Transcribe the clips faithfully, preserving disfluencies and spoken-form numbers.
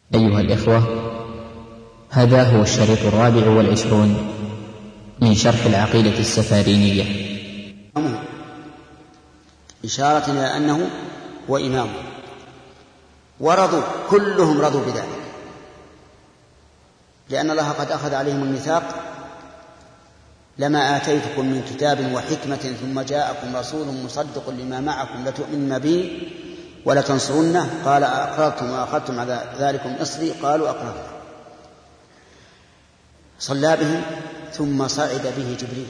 أيها الإخوة، هذا هو الشريط الرابع والعشرون من شرح العقيدة السفارينية، إشارة إلى أنه هو إمام، ورضوا كلهم رضوا بذلك، لأن الله قد أخذ عليهم الميثاق: لما آتيتكم من كتاب وحكمة ثم جاءكم رسول مصدق لما معكم لتؤمنن به ولتنصرنه قال أقررتم وأخذتم على ذلكم إصري قالوا أقررنا. صلى بهم ثم صعد به جبريل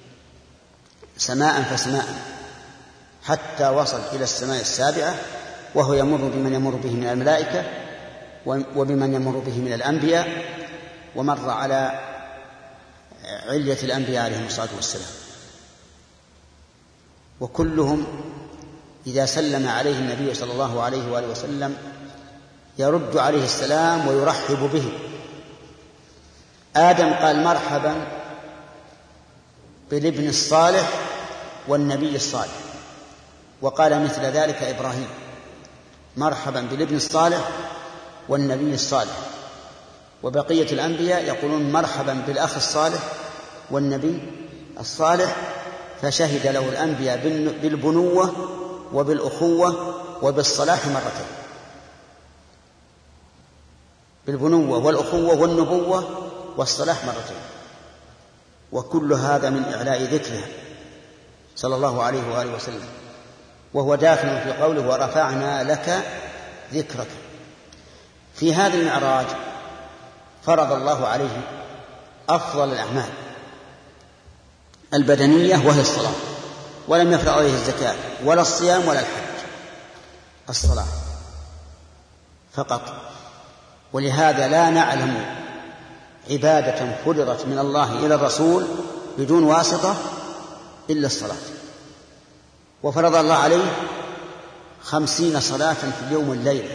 سماء فسماء حتى وصل إلى السماء السابعة، وهو يمر بمن يمر به من الملائكة وبمن يمر به من الأنبياء، ومر على علية الأنبياء عليهم الصلاة والسلام، وكلهم إذا سلم عليه النبي صلى الله عليه وآله وسلم يرد عليه السلام ويرحب به. آدم قال: مرحبا بالابن الصالح والنبي الصالح، وقال مثل ذلك إبراهيم: مرحبا بالابن الصالح والنبي الصالح. وبقية الأنبياء يقولون: مرحبا بالأخ الصالح والنبي الصالح. فشهد له الأنبياء بالبنوة وبالأخوة وبالصلاح مرتين، بالبنوة والأخوة والنبوة والصلاح مرتين، وكل هذا من إعلاء ذكره صلى الله عليه وآله وسلم، وهو داخل في قوله: ورفعنا لك ذكرك. في هذا المعراج فرض الله عليه أفضل الأعمال البدنية وهي الصلاة، ولم يفرض عليه الزكاة ولا الصيام ولا الحج، الصلاة فقط. ولهذا لا نعلم عبادة فرضت من الله إلى الرسول بدون واسطة إلا الصلاة، وفرض الله عليه خمسين صلاة في اليوم والليلة،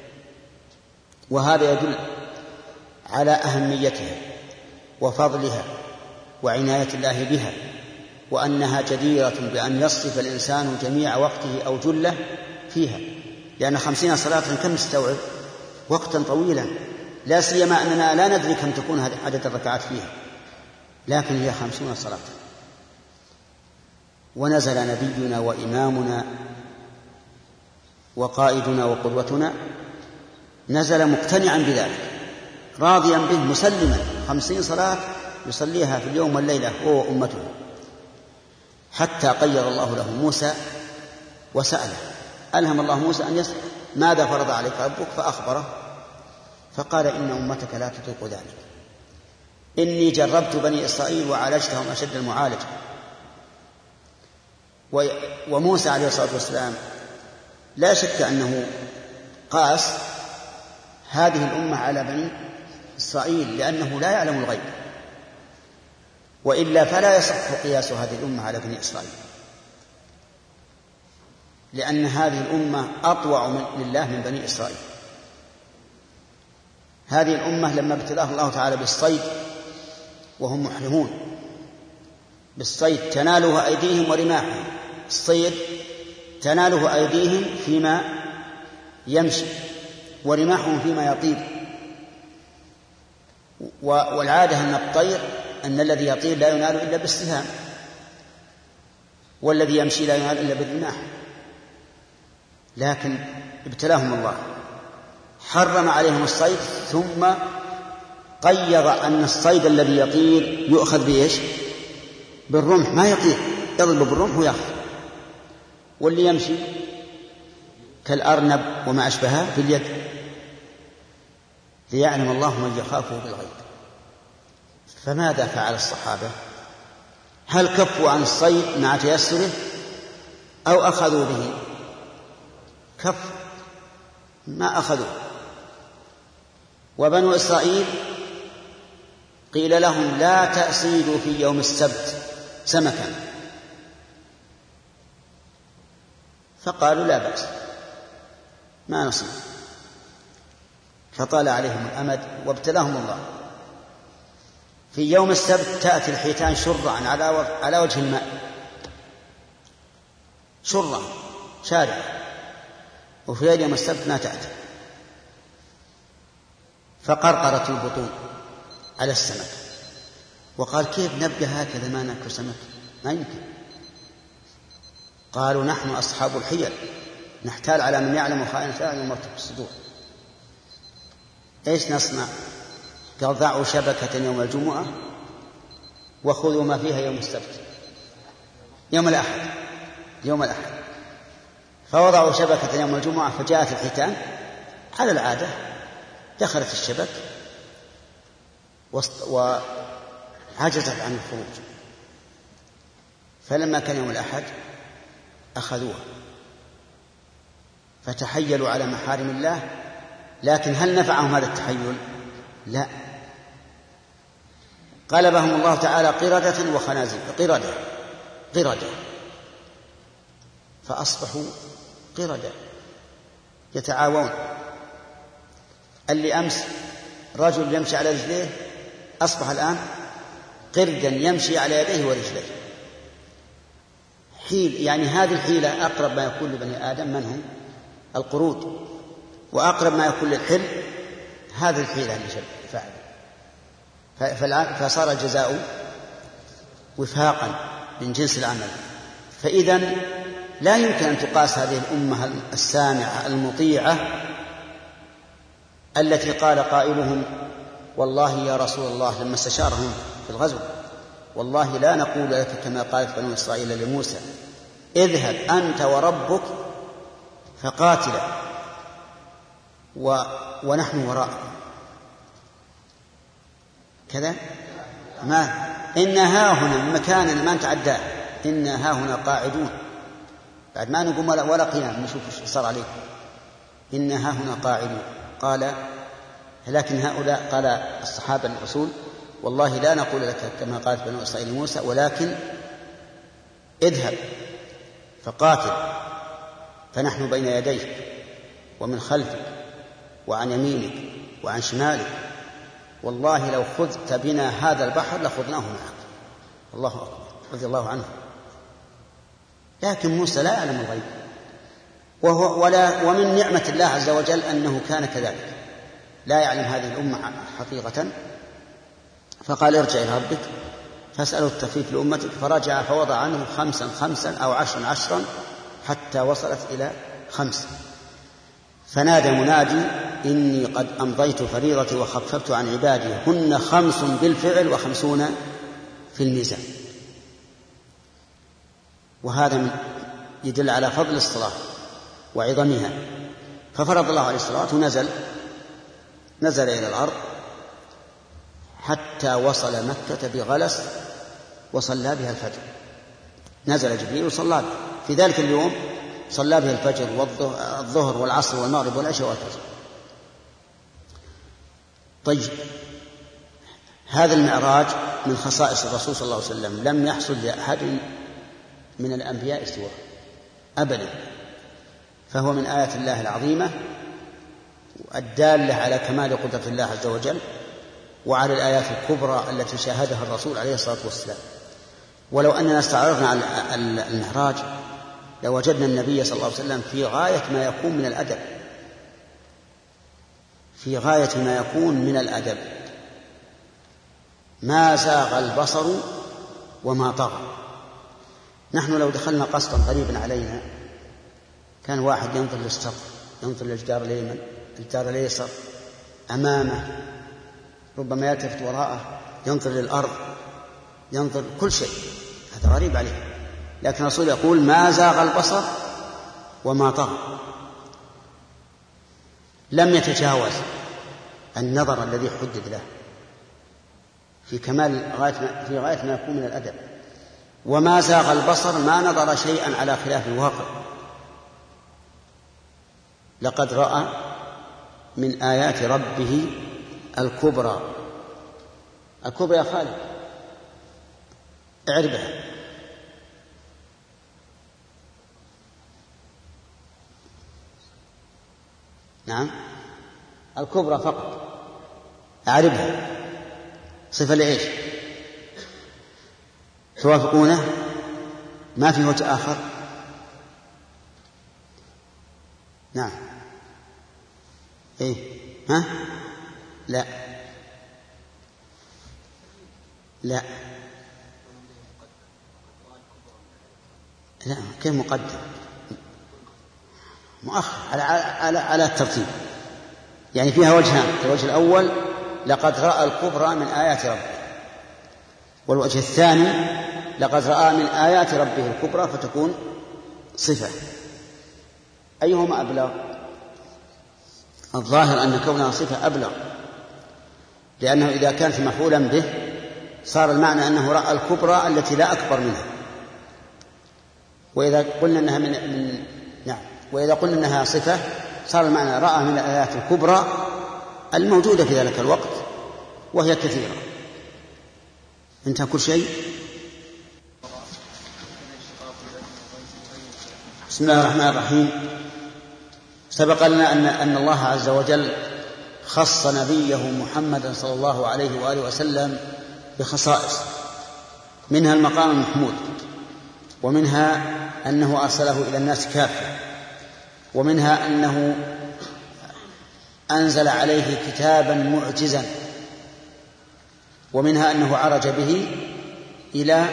وهذا يدل على أهميتها وفضلها وعناية الله بها، وأنها جديرة بأن يصرف الإنسان جميع وقته أو جله فيها، لأن خمسين صلاة كم تستوعب؟ وقتا طويلا، لا سيما أننا لا ندري كم تكون عدد الركعات فيها، لكن هي خمسون صلاة. ونزل نبينا وإمامنا وقائدنا وقدوتنا، نزل مقتنعا بذلك راضيا به مسلما، خمسين صلاة يصليها في اليوم والليلة هو وأمته، حتى قيض الله له موسى وسأله، ألهم الله موسى أن يسأل: ماذا فرض عليك ربك؟ فأخبره، فقال: إن أمتك لا تطيق ذلك، إني جربت بني إسرائيل وعالجتهم أشد المعالجة. وموسى عليه الصلاة والسلام لا شك أنه قاس هذه الأمة على بني إسرائيل، لأنه لا يعلم الغيب، وإلا فلا يصح قياس هذه الأمة على بني إسرائيل، لأن هذه الأمة أطوع لله من بني إسرائيل. هذه الأمة لما ابتلاه الله تعالى بالصيد وهم محرمون، بالصيد تناله أيديهم ورماحهم، الصيد تناله أيديهم فيما يمشي ورماحهم فيما يطير، والعادة أن الطير أن الذي يطير لا ينال إلا بالسهام، والذي يمشي لا ينال إلا بالرماح، لكن ابتلاهم الله، حرم عليهم الصيد، ثم قيض أن الصيد الذي يطير يؤخذ بإيش؟ بالرمح، ما يطير، يضرب بالرمح ويأخذ، واللي يمشي كالأرنب وما أشبهها في اليد، ليعلم الله من يخافه بالغيب. فماذا فعل الصحابة؟ هل كفوا عن الصيد مع تيسره أو أخذوا به؟ كف ما أخذوا. وبنو إسرائيل قيل لهم: لا تأصيدوا في يوم السبت سمكا، فقالوا: لا بأس، ما نصيب. فطال عليهم الأمد وابتلاهم الله. في يوم السبت تأتي الحيتان شرعا على وجه الماء، شرعا شارع، وفي يوم السبت ما تأتي. فقرقرت البطون على السمك، وقال كيف نبقى هكذا ما نأكل سمك؟ ما يمكن. قالوا نحن أصحاب الحيل نحتال على من يعلم خائنة الأعين وما تخفي الصدور. إيش نصنع؟ قال ضعوا شبكة يوم الجمعة وخذوا ما فيها يوم السبت يوم الأحد يوم الأحد فوضعوا شبكة يوم الجمعة، فجاءت الحيتان على العادة، دخلت الشبك وعجزت عن الخروج. فلما كان يوم الأحد أخذوها فتحيلوا على محارم الله، لكن هل نفعهم هذا التحيل؟ لا، قلبهم الله تعالى قردة وخنازير، قردة قردة فأصبحوا قردة يتعاون. اللي أمس رجل يمشي على رجليه أصبح الآن قردا يمشي على يديه ورجليه. حيل، يعني هذه الحيلة أقرب ما يكون لبني آدم من هم؟ القرود، وأقرب ما يكون للحل هذه الحيلة اللي فعل، فصار الجزاء وفاقا من جنس العمل. فإذن لا يمكن أن تقاس هذه الأمة السامعة المطيعة التي قال قائلهم والله يا رسول الله لما استشارهم في الغزو والله لا نقول لك كما قالت بنو إسرائيل لموسى اذهب أنت وربك فقاتلا و... ونحن وراءك كذا، ما إن ها هنا مكاننا ما نتعداه، إن ها هنا قاعدون، بعد ما نقوم ولا, ولا قيام نشوف ايش صار عليكم، إن ها هنا قاعدون. قال لكن هؤلاء قال الصحابة الرسول والله لا نقول لك كما قالت بنو إسرائيل موسى ولكن اذهب فقاتل فنحن بين يديك ومن خلفك وعن يمينك وعن شمالك، والله لو خذت بنا هذا البحر لخذناه معك. الله أكبر، رضي الله عنه. لكن موسى لا يعلم الغيب، وهو ولا ومن نعمة الله عز وجل أنه كان كذلك، لا يعلم هذه الأمة حقيقة. فقال ارجع إلى ربك فاسأله التخفيف لأمتك، فرجع فوضع عنه خمسا خمسا أو عشرا عشرا حتى وصلت إلى خمس. فنادى منادي إني قد أمضيت فريضتي وخففت عن عبادي هن خمس بالفعل وخمسون في الميزان. وهذا يدل على فضل الصلاة وعظمها. ففرض الله عليه الصلاة ونزل نزل إلى الأرض حتى وصل مكة بغلس وصلى بها الفجر. نزل جبريل وصلى بها في ذلك اليوم، صلى بها الفجر والظهر والعصر والمغرب والعشاء والفجر. طيب، هذا المعراج من خصائص الرسول صلى الله عليه وسلم، لم يحصل لأحد من الأنبياء سواه أبدا، فهو من آيات الله العظيمة الدالة على كمال قدرة الله عز وجل وعلى الآيات الكبرى التي شاهدها الرسول عليه الصلاة والسلام. ولو أننا استعرضنا على المعراج لوجدنا النبي صلى الله عليه وسلم في غاية ما يكون من الأدب، في غاية ما يكون من الأدب، ما زاغ البصر وما طغى. نحن لو دخلنا قصدا قريبا علينا كان واحد ينظر للسقف، ينظر للجدار اليمين، الجدار اليسار، أمامه، ربما يلتفت وراءه، ينظر للأرض، ينظر كل شيء، هذا غريب عليه. لكن الرسول يقول ما زاغ البصر وما طغى، لم يتجاوز النظر الذي حدد له، في كمال غاية في غاية ما يكون من الأدب. وما زاغ البصر ما نظر شيئا على خلاف الواقع، لقد رأى من آيات ربه الكبرى. الكبرى يا خالد اعربها. نعم، الكبرى فقط اعربها. صفة لإيش؟ توافقونه؟ ما في وجه آخر؟ نعم. إيه؟ ها؟ لا لا لا كيف مقدم؟ مؤخر على على على الترتيب. يعني فيها وجهان: الوجه الأول لقد رأى الكبرى من آيات ربه، والوجه الثاني لقد رأى من آيات ربه الكبرى فتكون صفة. أيهما أبلغ؟ الظاهر أن كونها صفة أبلغ، لأنه إذا كانت مفعولا به صار المعنى أنه رأى الكبرى التي لا أكبر منها. وإذا قلنا أنها من, من نعم وإذا قلنا أنها صفة صار المعنى رأى من الآيات الكبرى الموجودة في ذلك الوقت، وهي كثيرة. انتهى كل شيء. بسم الله الرحمن الرحيم. سبق لنا أن, أن الله عز وجل خص نبيه محمدا صلى الله عليه وآله وسلم بخصائص، منها المقام المحمود، ومنها أنه أرسله إلى الناس كافة، ومنها أنه أنزل عليه كتابا معجزا، ومنها أنه عرج به إلى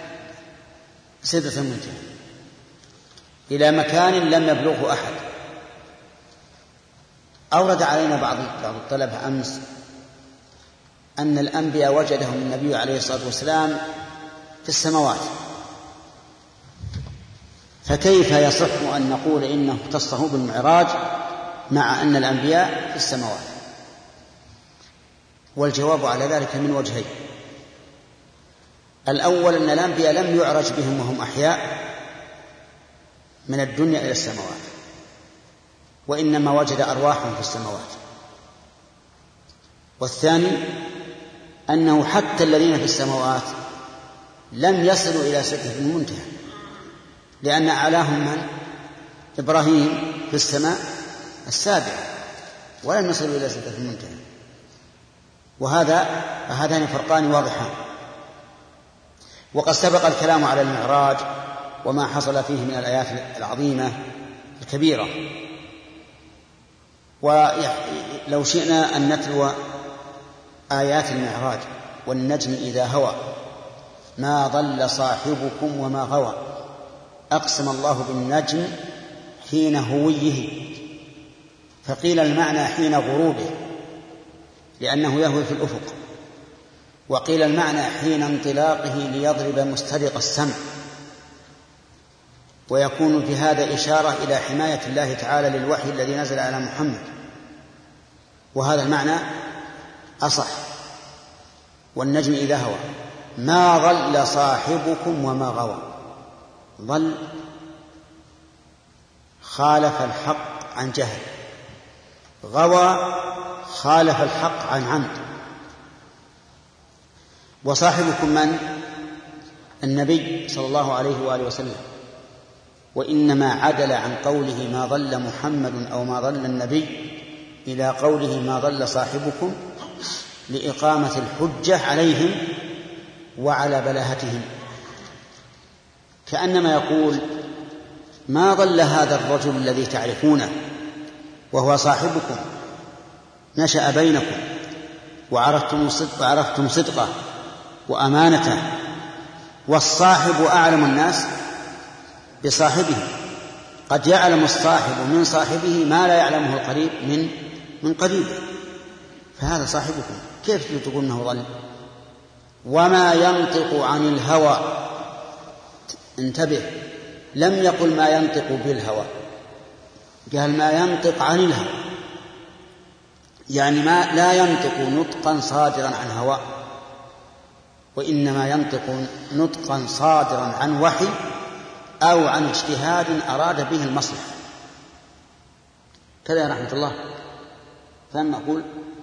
سدرة المنتهى، إلى مكان لم يبلغه أحد. أورد علينا بعض بعض الطلبة أمس أن الأنبياء وجدهم النبي عليه الصلاة والسلام في السماوات، فكيف يصح أن نقول إنه اختصه بالمعراج مع أن الأنبياء في السماوات؟ والجواب على ذلك من وجهين: الأول أن الأنبياء لم يعرج بهم وهم أحياء من الدنيا إلى السماوات، وإنما وجد أرواحهم في السماوات. والثاني أنه حتى الذين في السماوات لم يصلوا إلى سدرة المنتهى، لأن أعلاهم من؟ إبراهيم في السماء السابعة، ولم يصلوا إلى سدرة المنتهى. وهذا هذان فرقان واضحان. وقد سبق الكلام على المعراج وما حصل فيه من الآيات العظيمة الكبيرة، ولو شئنا أن نتلو آيات المعراج: والنجم إذا هوى ما ضل صاحبكم وما غوى أقسم الله بالنجم حين هويه، فقيل المعنى حين غروبه لأنه يهوي في الأفق، وقيل المعنى حين انطلاقه ليضرب مسترق السمع، ويكون في هذا إشارة إلى حماية الله تعالى للوحي الذي نزل على محمد، وهذا المعنى أصح. والنجم إذا هوى ما ضل صاحبكم وما غوى. ضل خالف الحق عن جهل، غوى خالف الحق عن عمد. وصاحبكم من؟ النبي صلى الله عليه وآله وسلم، وإنما عدل عن قوله ما ضل محمد أو ما ضل النبي إلى قوله ما ضل صاحبكم لإقامة الحجة عليهم وعلى بلاهتهم، كأنما يقول ما ضل هذا الرجل الذي تعرفونه وهو صاحبكم، نشأ بينكم وعرفتم صدق وعرفتم صدقه وأمانته، والصاحب أعلم الناس بصاحبه، قد يعلم الصاحب من صاحبه ما لا يعلمه القريب من من قريبه، فهذا صاحبكم. كيف تقول انه ضل؟ وما ينطق عن الهوى، انتبه، لم يقل ما ينطق بالهوى، قال ما ينطق عن الهوى، يعني ما لا ينطق نطقا صادرا عن هوى، وإنما ينطق نطقا صادرا عن وحي أو عن اجتهاد أراد به المصلحة. كذا يا رحمة الله. فأنا أقول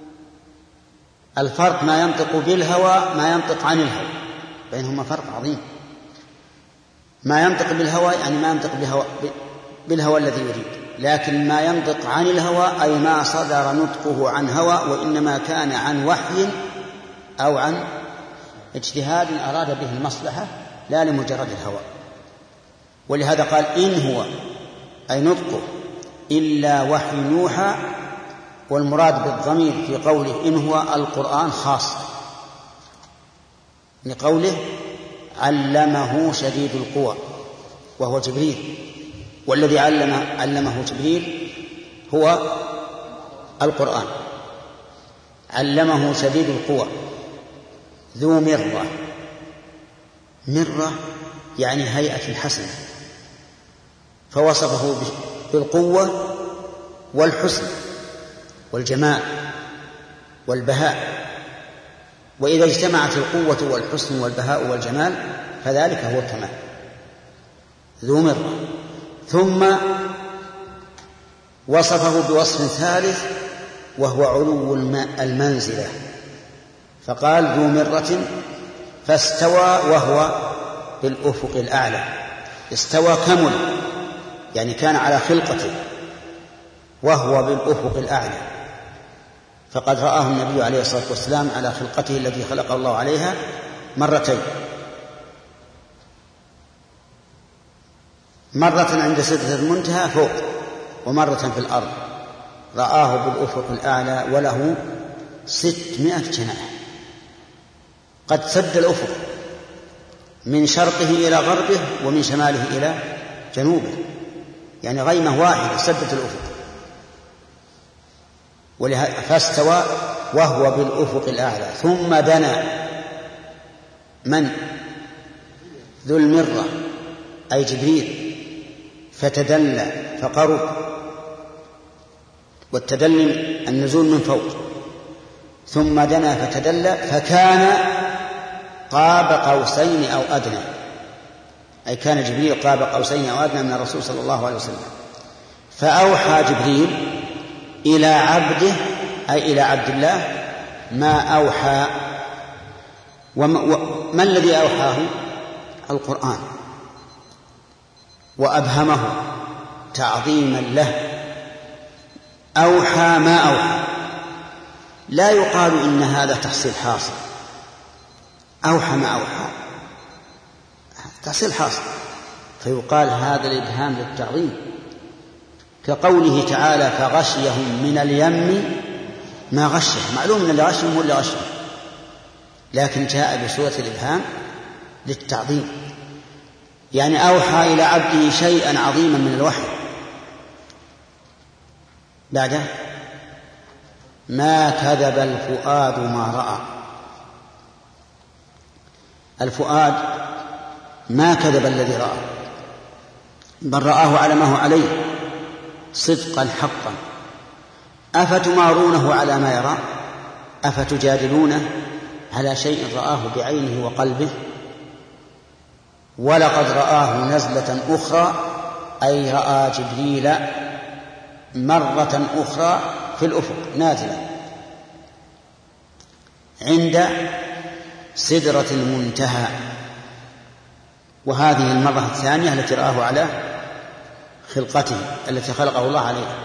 الفرق ما ينطق بالهوى ما ينطق عن الهوى، بينهما فرق عظيم. ما ينطق بالهوى يعني ما ينطق بالهوى, بالهوى الذي يريد، لكن ما ينطق عن الهوى أي ما صدر نطقه عن هوى، وإنما كان عن وحي أو عن اجتهاد أراد به المصلحة لا لمجرد الهوى. ولهذا قال إن هو أي نطقه إلا وحي يوحى والمراد بالضمير في قوله إن هو القرآن خاص لقوله علمه شديد القوى وهو جبريل، والذي علم علمه جبريل هو القرآن. علمه شديد القوى ذو مرة، مرة يعني هيئة حسنة، فوصفه بالقوة والحسن والجمال والبهاء، وإذا اجتمعت القوة والحسن والبهاء والجمال فذلك هو الكمال. ذو مرة. ثم وصفه بوصف ثالث وهو علو المنزلة، فقال ذو مرة فاستوى وهو بالأفق الأعلى. استوى كمل يعني كان على خلقته وهو بالأفق الأعلى، فقد رآه النبي عليه الصلاة والسلام على خلقته التي خلق الله عليها مرتين، مرة عند سدرة المنتهى فوق ومرة في الأرض، رآه بالأفق الأعلى وله ستمائة جناح، قد سد الأفق من شرقه إلى غربه ومن شماله إلى جنوبه، يعني غيمة واحدة سدت الأفق. فاستوى وهو بالأفق الأعلى. ثم دنا من ذو المرة أي جبريل فتدلى فقرب، والتدلي النزول من فوق. ثم دنا فتدلى فكان قاب قوسين أو أدنى، أي كان جبريل قاب قوسين أو أدنى من الرسول صلى الله عليه وسلم. فأوحى جبريل إلى عبده أي إلى عبد الله ما أوحى. وما الذي أوحاه؟ القرآن، وأبهمه تعظيما له. أوحى ما أوحى، لا يقال إن هذا تحصيل حاصل. أوحى ما أوحى تحصيل حاصل، فيقال هذا الإبهام للتعظيم، كقوله تعالى فغشيهم من اليم ما غشهم. معلوم أن اللي غشهم هو اللي غشهم، لكن جاء بصورة الإبهام للتعظيم، يعني أوحى إلى عبده شيئا عظيما من الوحي. بعده ما كذب الفؤاد ما رأى. الفؤاد ما كذب الذي رأى، بل رآه على ما هو عليه صدقا حقا. أفتمارونه على ما يرى؟ أفتجادلونه على شيء رآه بعينه وقلبه؟ ولقد رآه نزلة أخرى، أي رأى جبريل مرة أخرى في الأفق نازلا عند سدرة المنتهى، وهذه المرة الثانية التي رآه على خلقته التي خلقه الله عليها.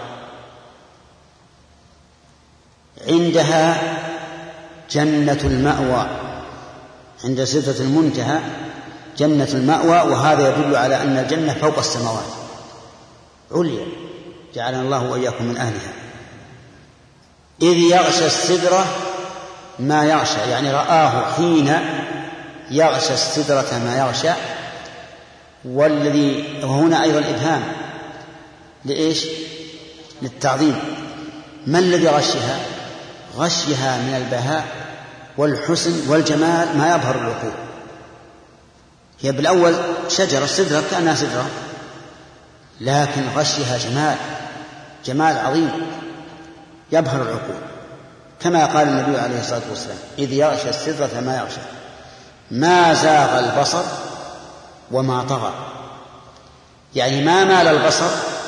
عندها جنة المأوى، عند سدرة المنتهى جنة المأوى، وهذا يدل على أن الجنة فوق السماوات عليا، جعلنا الله وإياكم من أهلها. إذ يغشى السدرة ما يغشى، يعني رآه حين يغشى السدرة ما يغشى. والذي وهنا أيضا إبهام لإيش؟ للتعظيم. ما الذي غشها؟ غشها من البهاء والحسن والجمال ما يظهر العقول. هي بالأول شجرة السدرة كأنها سدرة، لكن غشها جمال، جمال عظيم يبهر العقول، كما قال النبي عليه الصلاة والسلام إذ يغشى السدرة ما يغشى ما زاغ البصر وما طغى، يعني ما مال البصر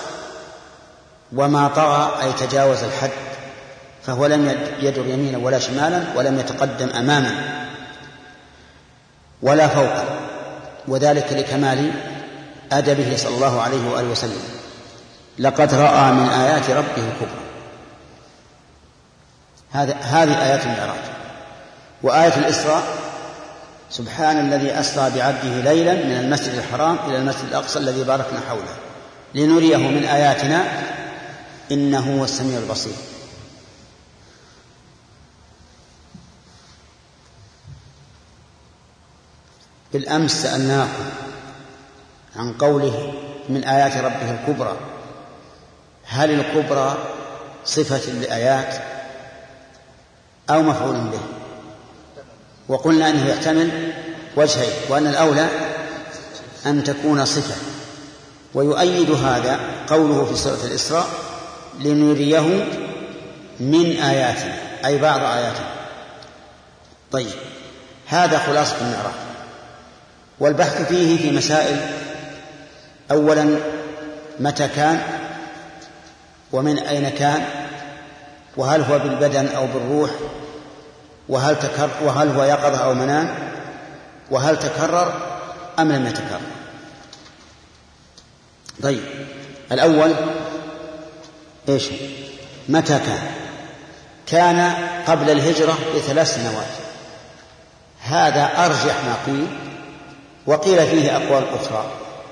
وما طغى، أي تجاوز الحد، فهو لم يدر يمينا ولا شمالا، ولم يتقدم أماما ولا فوقا، وذلك لكمال أدبه صلى الله عليه وآله وسلم. لقد رأى من آيات ربه الكبرى. هذه آيات المعراج. وآية الإسراء سبحان الذي أسرى بعبده ليلا من المسجد الحرام إلى المسجد الأقصى الذي باركنا حوله لنريه من آياتنا إنه هو السميع البصير. بالأمس سألناكم عن قوله من آيات ربه الكبرى، هل الكبرى صفة لآيات أو مفعول به؟ وقلنا أنه يحتمل وجهين، وأن الأولى أن تكون صفة، ويؤيد هذا قوله في سورة الإسراء لنريه من آياتنا، أي بعض آياتنا. طيب، هذا خلاصة المعراج، والبحث فيه في مسائل: أولا متى كان، ومن أين كان، وهل هو بالبدن أو بالروح، وهل تكرر، وهل هو يقظة أو منام، وهل تكرر أم لم يتكرر. طيب، الأول إيش؟ متى كان؟ كان قبل الهجرة بثلاث سنوات، هذا أرجح ما قيل، وقيل فيه أقوال أخرى،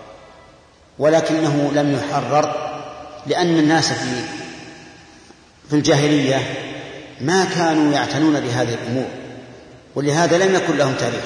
ولكنه لم يحرر، لأن الناس في في الجاهلية ما كانوا يعتنون بهذه الأمور، ولهذا لم يكن لهم تاريخ.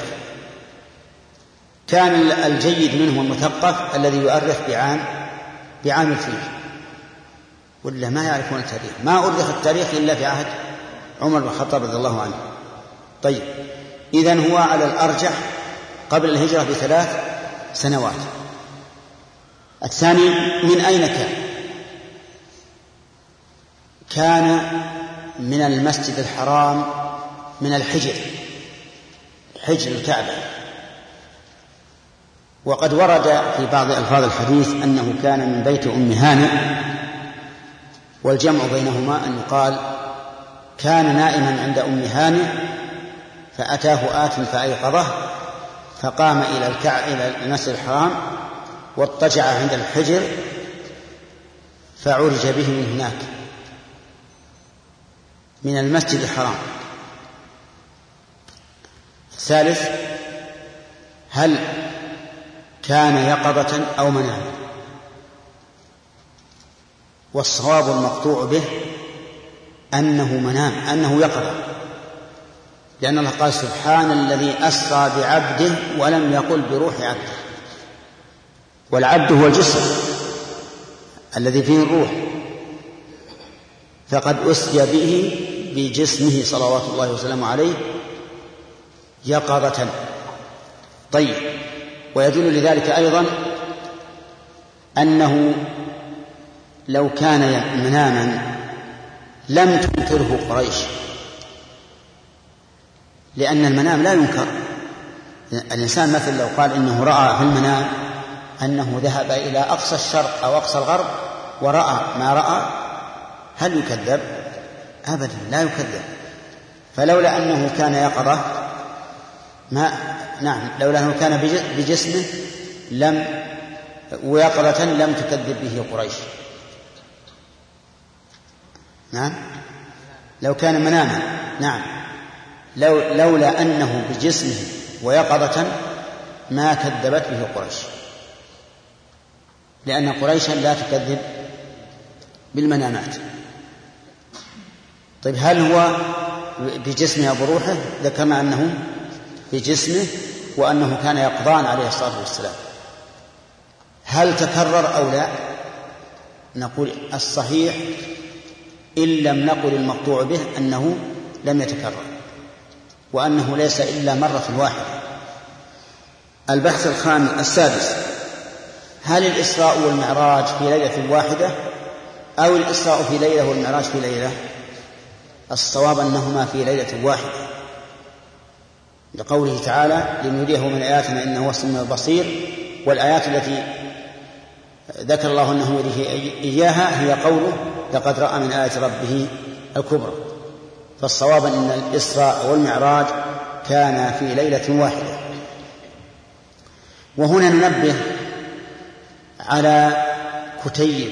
كان الجيد منهم المثقف الذي يؤرخ بعام بعام الفيل، ولا ما يعرفون التاريخ. ما أرخ التاريخ إلا في عهد عمر بن الخطاب رضي الله عنه. طيب، إذن هو على الأرجح قبل الهجرة بثلاث سنوات. الثاني، من أين كان؟ كان من المسجد الحرام، من الحجر، حجر الكعبة. وقد ورد في بعض ألفاظ الحديث أنه كان من بيت أم هانئ، والجمع بينهما أن يقال كان نائما عند أم هانئ فأتاه آت فأيقظه، فقام إلى الكعبة إلى المسجد الحرام واضطجع عند الحجر فعرج به من هناك، من المسجد الحرام. الثالث، هل كان يقظة أو مناما؟ والصواب المقطوع به أنه منام، أنه يقظة، لأن الله قال سبحان الذي أسرى بعبده ولم يقل بروح عبده، والعبد هو الجسم الذي فيه الروح، فقد أسري به بجسمه صلوات الله وسلامه عليه يقظة. طيب، ويدل لذلك أيضا أنه لو كان مناما لم تنكره قريش، لأن المنام لا ينكر. الإنسان مثل لو قال إنه رأى في المنام أنه ذهب إلى أقصى الشرق أو أقصى الغرب ورأى ما رأى، هل يكذب؟ أبدا لا يكذب. فلولا أنه كان يقظة ما نعم لولا أنه كان بجسمه لم ويقظة لم تكذب به قريش. نعم، لو كان مناما، نعم، لو لولا أنه بجسمه ويقظة ما كذبت به قريش، لأن قريشا لا تكذب بالمنامات. طيب، هل هو بجسمه أو بروحه؟ ذكرنا أنه بجسمه وأنه كان يقظان عليه الصلاة والسلام. هل تكرر أو لا؟ نقول الصحيح إن لم نقل المقطوع به أنه لم يتكرر، وأنه ليس إلا مرة واحدة. البحث الخامس السادس، هل الإسراء والمعراج في ليلة واحدة أو الإسراء في ليلة والمعراج في ليلة؟ الصواب أنهما في ليلة واحدة، لقوله تعالى لنريه من آياتنا إنه هو السميع البصير. والآيات التي ذكر الله أنه يريه إياها هي قوله لقد رأى من آيات ربه الكبرى. فالصواب أن الإسراء والمعراج كان في ليلة واحدة. وهنا ننبه على كتيب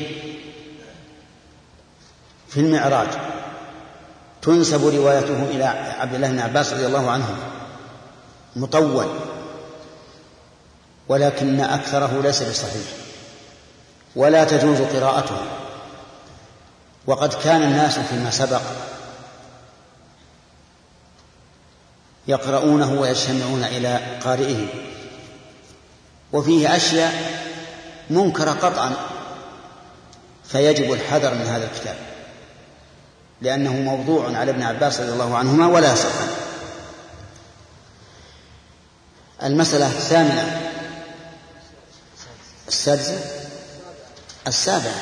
في المعراج تنسب روايته إلى عبد الله بن عباس رضي الله عنه، مطول، ولكن أكثره ليس بصحيح ولا تجوز قراءته. وقد كان الناس فيما سبق يقرؤونه ويجتمعون إلى قارئه وفيه أشياء منكرة قطعا، فيجب الحذر من هذا الكتاب لأنه موضوع على ابن عباس رضي الله عنهما ولا يصح. المسألة الثامنة السادسة السابعة.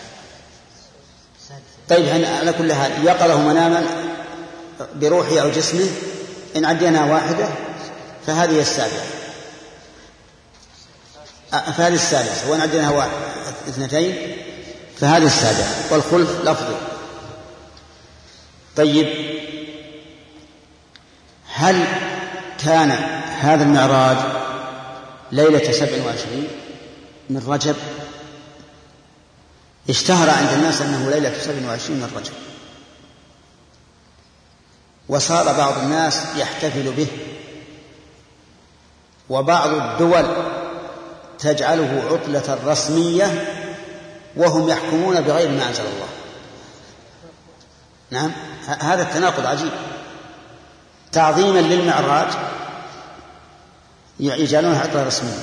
طيب على كل حال يقظه مناما بروحه أو جسمه، إن عدينا واحدة فهذه السابعة، فهذه السادسة، وإن عدينا واحد اثنتين فهذه السابعة، والخلف لفظي. طيب هل كان هذا المعراج ليلة سبع وعشرين من رجب؟ اشتهر عند الناس أنه ليلة سبع وعشرين من رجب، وصار بعض الناس يحتفل به، وبعض الدول تجعله عطلة رسمية وهم يحكمون بغير ما أنزل الله. نعم، هذا التناقض عجيب. تعظيما للمعراج يجعلونها عطلة رسمية،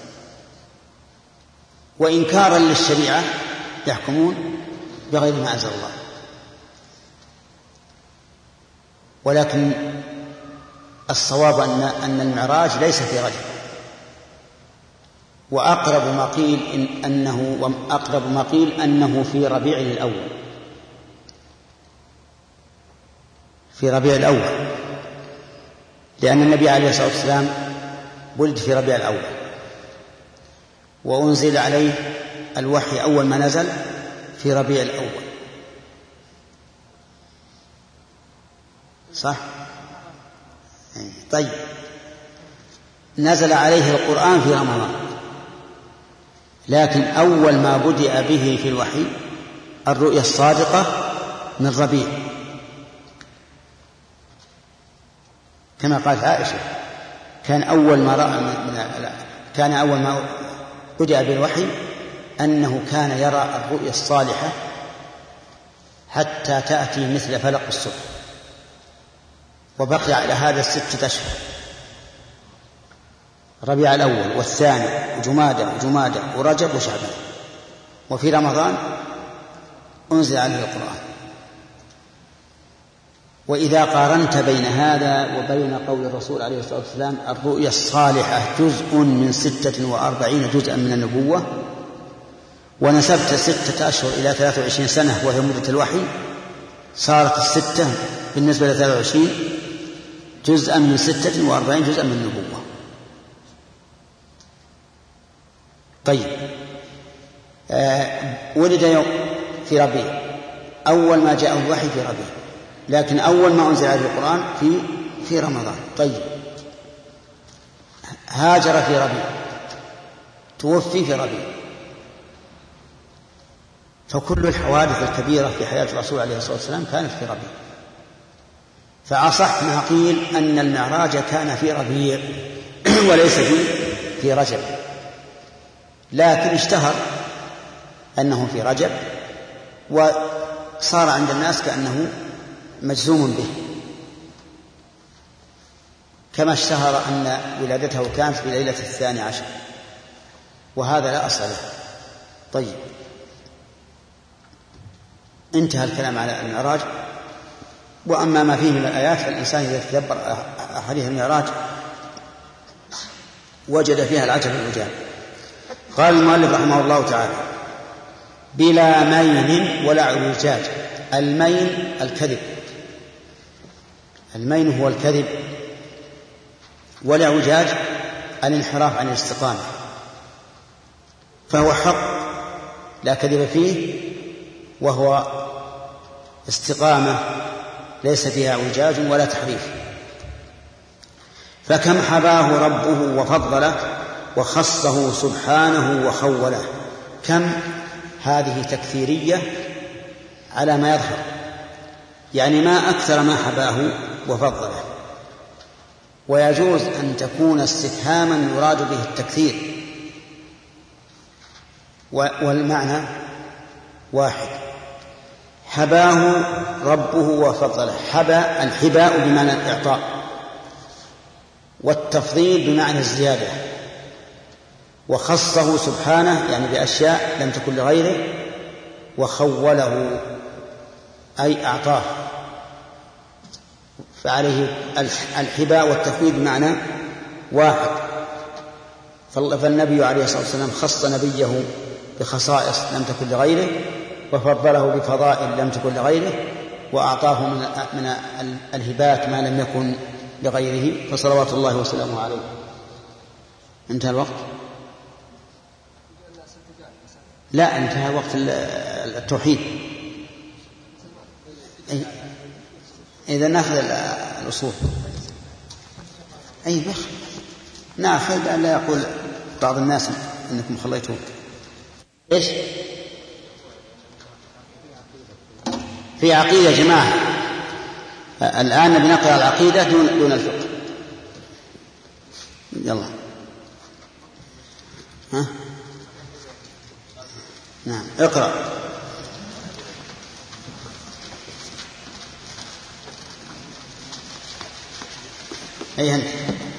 وإنكارا للشريعة يحكمون بغير ما أنزل الله. ولكن الصواب أن أن المعراج ليس في رجب، وأقرب ما قيل إن أنه وأقرب ما قيل أنه في ربيع الأول، في ربيع الأول، لأن النبي عليه الصلاة والسلام ولد في ربيع الأول، وأنزل عليه الوحي أول ما نزل في ربيع الأول، صح؟ طيب نزل عليه القرآن في رمضان، لكن أول ما بدأ به في الوحي الرؤيا الصادقة من ربيع، كما قالت عائشة كان أول ما رأى من كان أول ما بدأ بالوحي أنه كان يرى الرؤيا الصالحة حتى تأتي مثل فلق الصبح، وبقي على هذا ستة أشهر، ربيع الأول والثاني وجمادى وجمادى ورجب وشعبان، وفي رمضان أنزل عليه القرآن. وإذا قارنت بين هذا وبين قول الرسول عليه الصلاة والسلام الرؤيا الصالحة جزء من ستة وأربعين جزءا من النبوة، ونسبت ستة أشهر إلى ثلاثة وعشرين سنة وهي مدة الوحي، صارت الستة بالنسبة إلى ثلاثة وعشرين جزءا من ستة وأربعين جزءا من النبوة. طيب آه ولد يوم في ربيع، أول ما جاءه الوحي في ربيع، لكن أول ما أنزل عليه القرآن في في رمضان. طيب هاجر في ربيع، توفي في ربيع، فكل الحوادث الكبيرة في حياة الرسول عليه الصلاة والسلام كانت في ربيع. فأصح ما قيل أن المعراج كان في ربيع وليس في في رجب، لكن اشتهر أنه في رجب، وصار عند الناس كأنه مجزوم به، كما اشتهر أن ولادته كانت في ليلة الثاني عشر، وهذا لا أصل له. طيب انتهى الكلام على المعراج. وأما ما فيه من الآيات فالإنسان إذا تدبر أحاديث المعراج وجد فيها العجب العجاب. قال المؤلف رحمه الله تعالى: بلا مين ولا اعوجاج. المين الكذب، المين هو الكذب، والاعوجاج الانحراف عن الاستقامة، فهو حق لا كذب فيه، وهو استقامة ليس فيها اعوجاج ولا تحريف. فكم حباه ربه وفضله وخصه سبحانه وخوله. كم هذه تكثيرية على ما يظهر، يعني ما أكثر ما حباه وفضله، ويجوز أن تكون استفهاما يراد به التكثير، والمعنى واحد. حباه ربه وفضله، حبا الحباء بمعنى الإعطاء، والتفضيل بمعنى الزيادة، وخصه سبحانه يعني بأشياء لم تكن لغيره، وخوله أي أعطاه، فعليه الحباء والتفويض بمعنى واحد. فالنبي عليه الصلاة والسلام خص نبيه بخصائص لم تكن لغيره، وفضله بفضائل لم تكن لغيره، وأعطاه من الهبات ما لم يكن لغيره، فصلوات الله وسلامه عليه. انتهى الوقت؟ لا، انتهى وقت التوحيد. إذا نأخذ الأصول أي بخ نأخذ، أن لا يقول بعض الناس أنكم خليتون. إيش في عقيدة يا جماعة؟ الآن بنقرأ العقيدة دون, دون الفقه. يلا ها؟ نعم اقرأ. أي أنت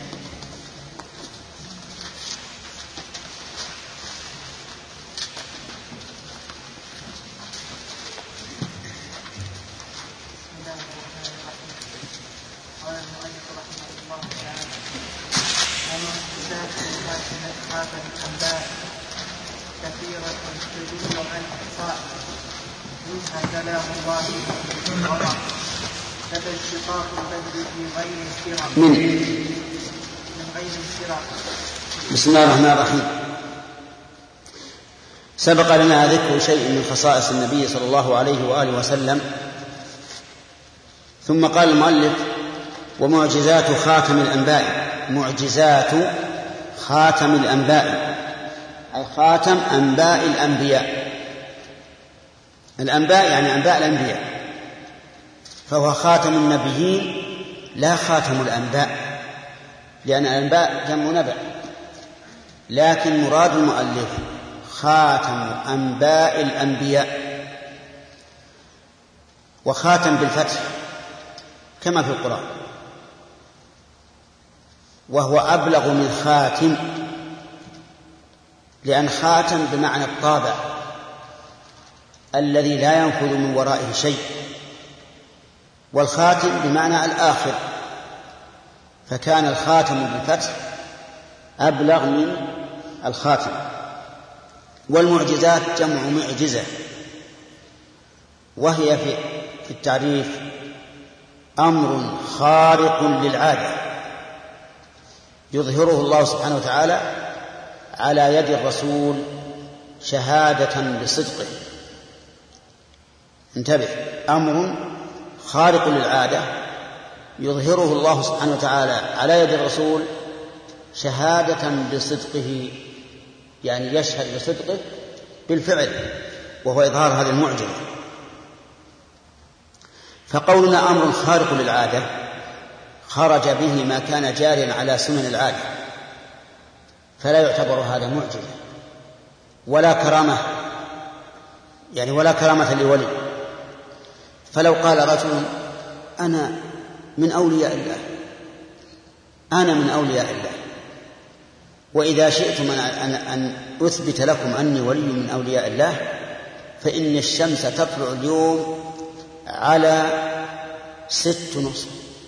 كثيرة تدل على الإحصاء، منها كلام الله في القرآن، كذا اشتقاق البدر في غير السرى من من غير السرى. بسم الله الرحمن الرحيم. سبق لنا ذكر شيء من خصائص النبي صلى الله عليه وآله وسلم، ثم قال المؤلف: ومعجزات خاتم الأنباء. معجزات خاتم الأنباء أي خاتم أنباء الأنبياء. الأنباء يعني أنباء الأنبياء، فهو خاتم النبيين لا خاتم الأنباء، لأن الأنباء جمع نبأ، لكن مراد المؤلف خاتم أنباء الأنبياء، وخاتم بالفتح كما في القرآن، وهو أبلغ من خاتم، لأن خاتم بمعنى الطابع الذي لا ينفذ من ورائه شيء، والخاتم بمعنى الآخر، فكان الخاتم بالفتح أبلغ من الخاتم. والمعجزات جمع معجزة، وهي في التعريف أمر خارق للعادة يظهره الله سبحانه وتعالى على يد الرسول شهادة بصدقه. انتبه، أمر خارق للعادة يظهره الله سبحانه وتعالى على يد الرسول شهادة بصدقه، يعني يشهد بصدقه بالفعل، وهو إظهار هذه المعجزة. فقولنا أمر خارق للعادة خرج به ما كان جاريا على سنن العادة، فلا يعتبر هذا معجزة ولا كرامة، يعني ولا كرامة لولي. فلو قال رجل: أنا من أولياء الله، أنا من أولياء الله، وإذا شئتم أن أثبت لكم أني ولي من أولياء الله فإن الشمس تطلع اليوم على ست نصف،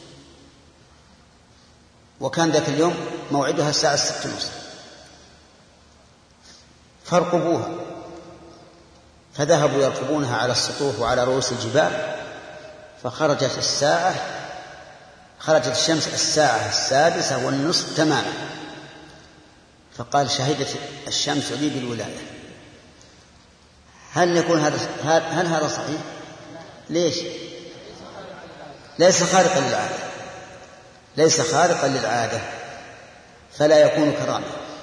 وكان ذاك اليوم موعدها الساعة الست نصف، فارقبوها. فذهبوا يركبونها على السطوح وعلى رؤوس الجبال، فخرجت الساعة خرجت الشمس الساعة السادسة والنصف تماما، فقال: شهدت الشمس لي بالولاية. هل يكون هذا هل هذا صحيح؟ ليش؟ ليس خارقا للعادة، ليس خارقا للعادة، فلا يكون كرامة.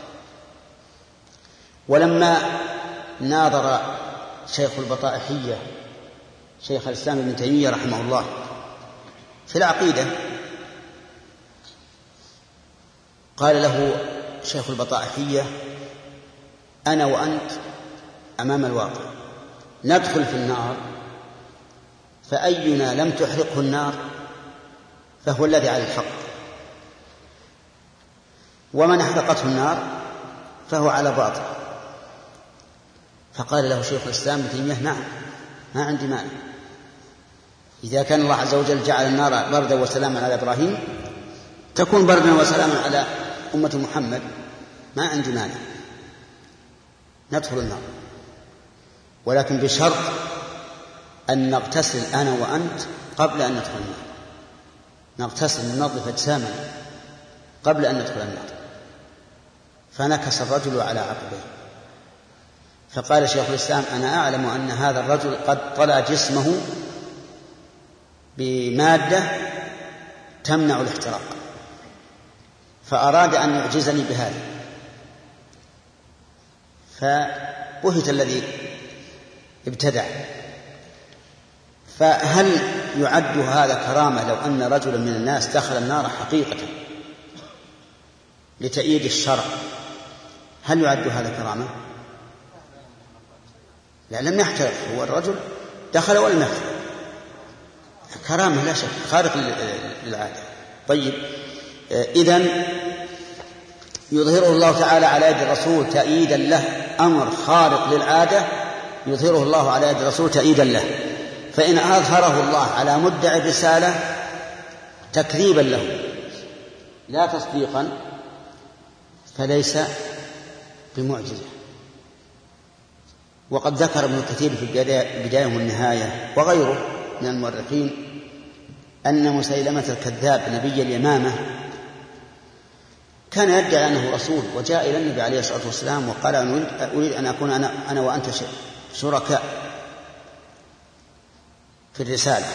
ولما ناظر شيخ البطائحية شيخ الإسلام ابن تيمية رحمه الله في العقيدة، قال له شيخ البطائحية: أنا وأنت أمام الواقع، ندخل في النار، فأينا لم تحرقه النار فهو الذي على الحق، ومن أحرقته النار فهو على باطل. فقال له شيخ الإسلام ابن تيمية نعم، ما عندي مانع، إذا كان الله عز وجل جعل النار بردا وسلاما على إبراهيم تكون بردا وسلاما على أمة محمد، ما عندي مانع ندخل النار، ولكن بشرط أن نغتسل أنا وأنت قبل أن ندخل النار، نغتسل ننظف أجسامنا قبل أن ندخل النار. فنكس الرجل على عقبيه. فقال شيخ الإسلام أنا أعلم أن هذا الرجل قد طلع جسمه بمادة تمنع الاحتراق، فأراد أن يعجزني بهذا، فبهت الذي ابتدع. فهل يعد هذا كرامة لو أن رجلا من الناس دخل النار حقيقة لتأييد الشرع؟ هل يعد هذا كرامة؟ لا، لم يحترق، هو الرجل دخل ولم يحترق، كرامة لا شك، خارق للعادة. طيب، إذن يظهره الله تعالى على يد الرسول تأييدا له، أمر خارق للعادة يظهره الله على يد الرسول تأييدا له. فإن أظهره الله على مدعي الرسالة تكذيبا له لا تصديقا فليس بمعجزة. وقد ذكر ابن كثير في البداية والنهاية وغيره من المؤرخين أن مسيلمة الكذاب نبي اليمامة كان يدعي أنه رسول، وجاء إلى النبي عليه الصلاة والسلام وقال أريد أن أكون أنا, أنا وأنت شركاء في الرسالة.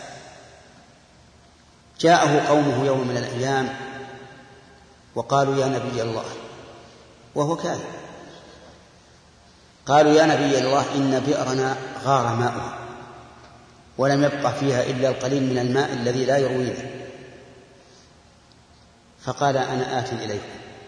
جاءه قومه يوم من الأيام وقالوا يا نبي الله، وهو كاذب، قالوا يا نبي الله إن بئرنا غار ماؤها ولم يبقى فيها إلا القليل من الماء الذي لا يروينا. فقال أنا آت إليكم،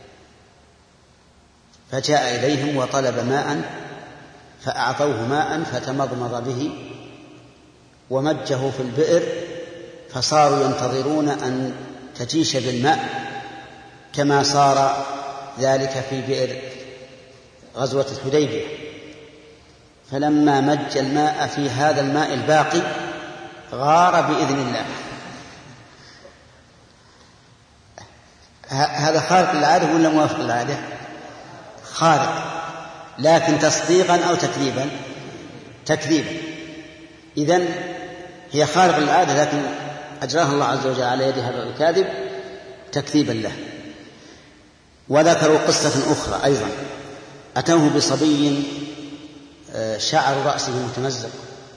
فجاء إليهم وطلب ماء فأعطوه ماء فتمضمض به ومجه في البئر، فصاروا ينتظرون أن تجيش بالماء كما صار ذلك في بئر غزوة الحديبية. فلما مج الماء في هذا الماء الباقي غار بإذن الله. هذا خارق للعادة ولا موافق للعادة؟ خارق، لكن تصديقا أو تكذيبا؟ تكذيبا. إذن هي خارق للعادة لكن أجراها الله عز وجل على يد هذا الكاذب تكذيبا له. وذكروا قصة أخرى أيضا، أتوه بصبي شعر رأسه متمزق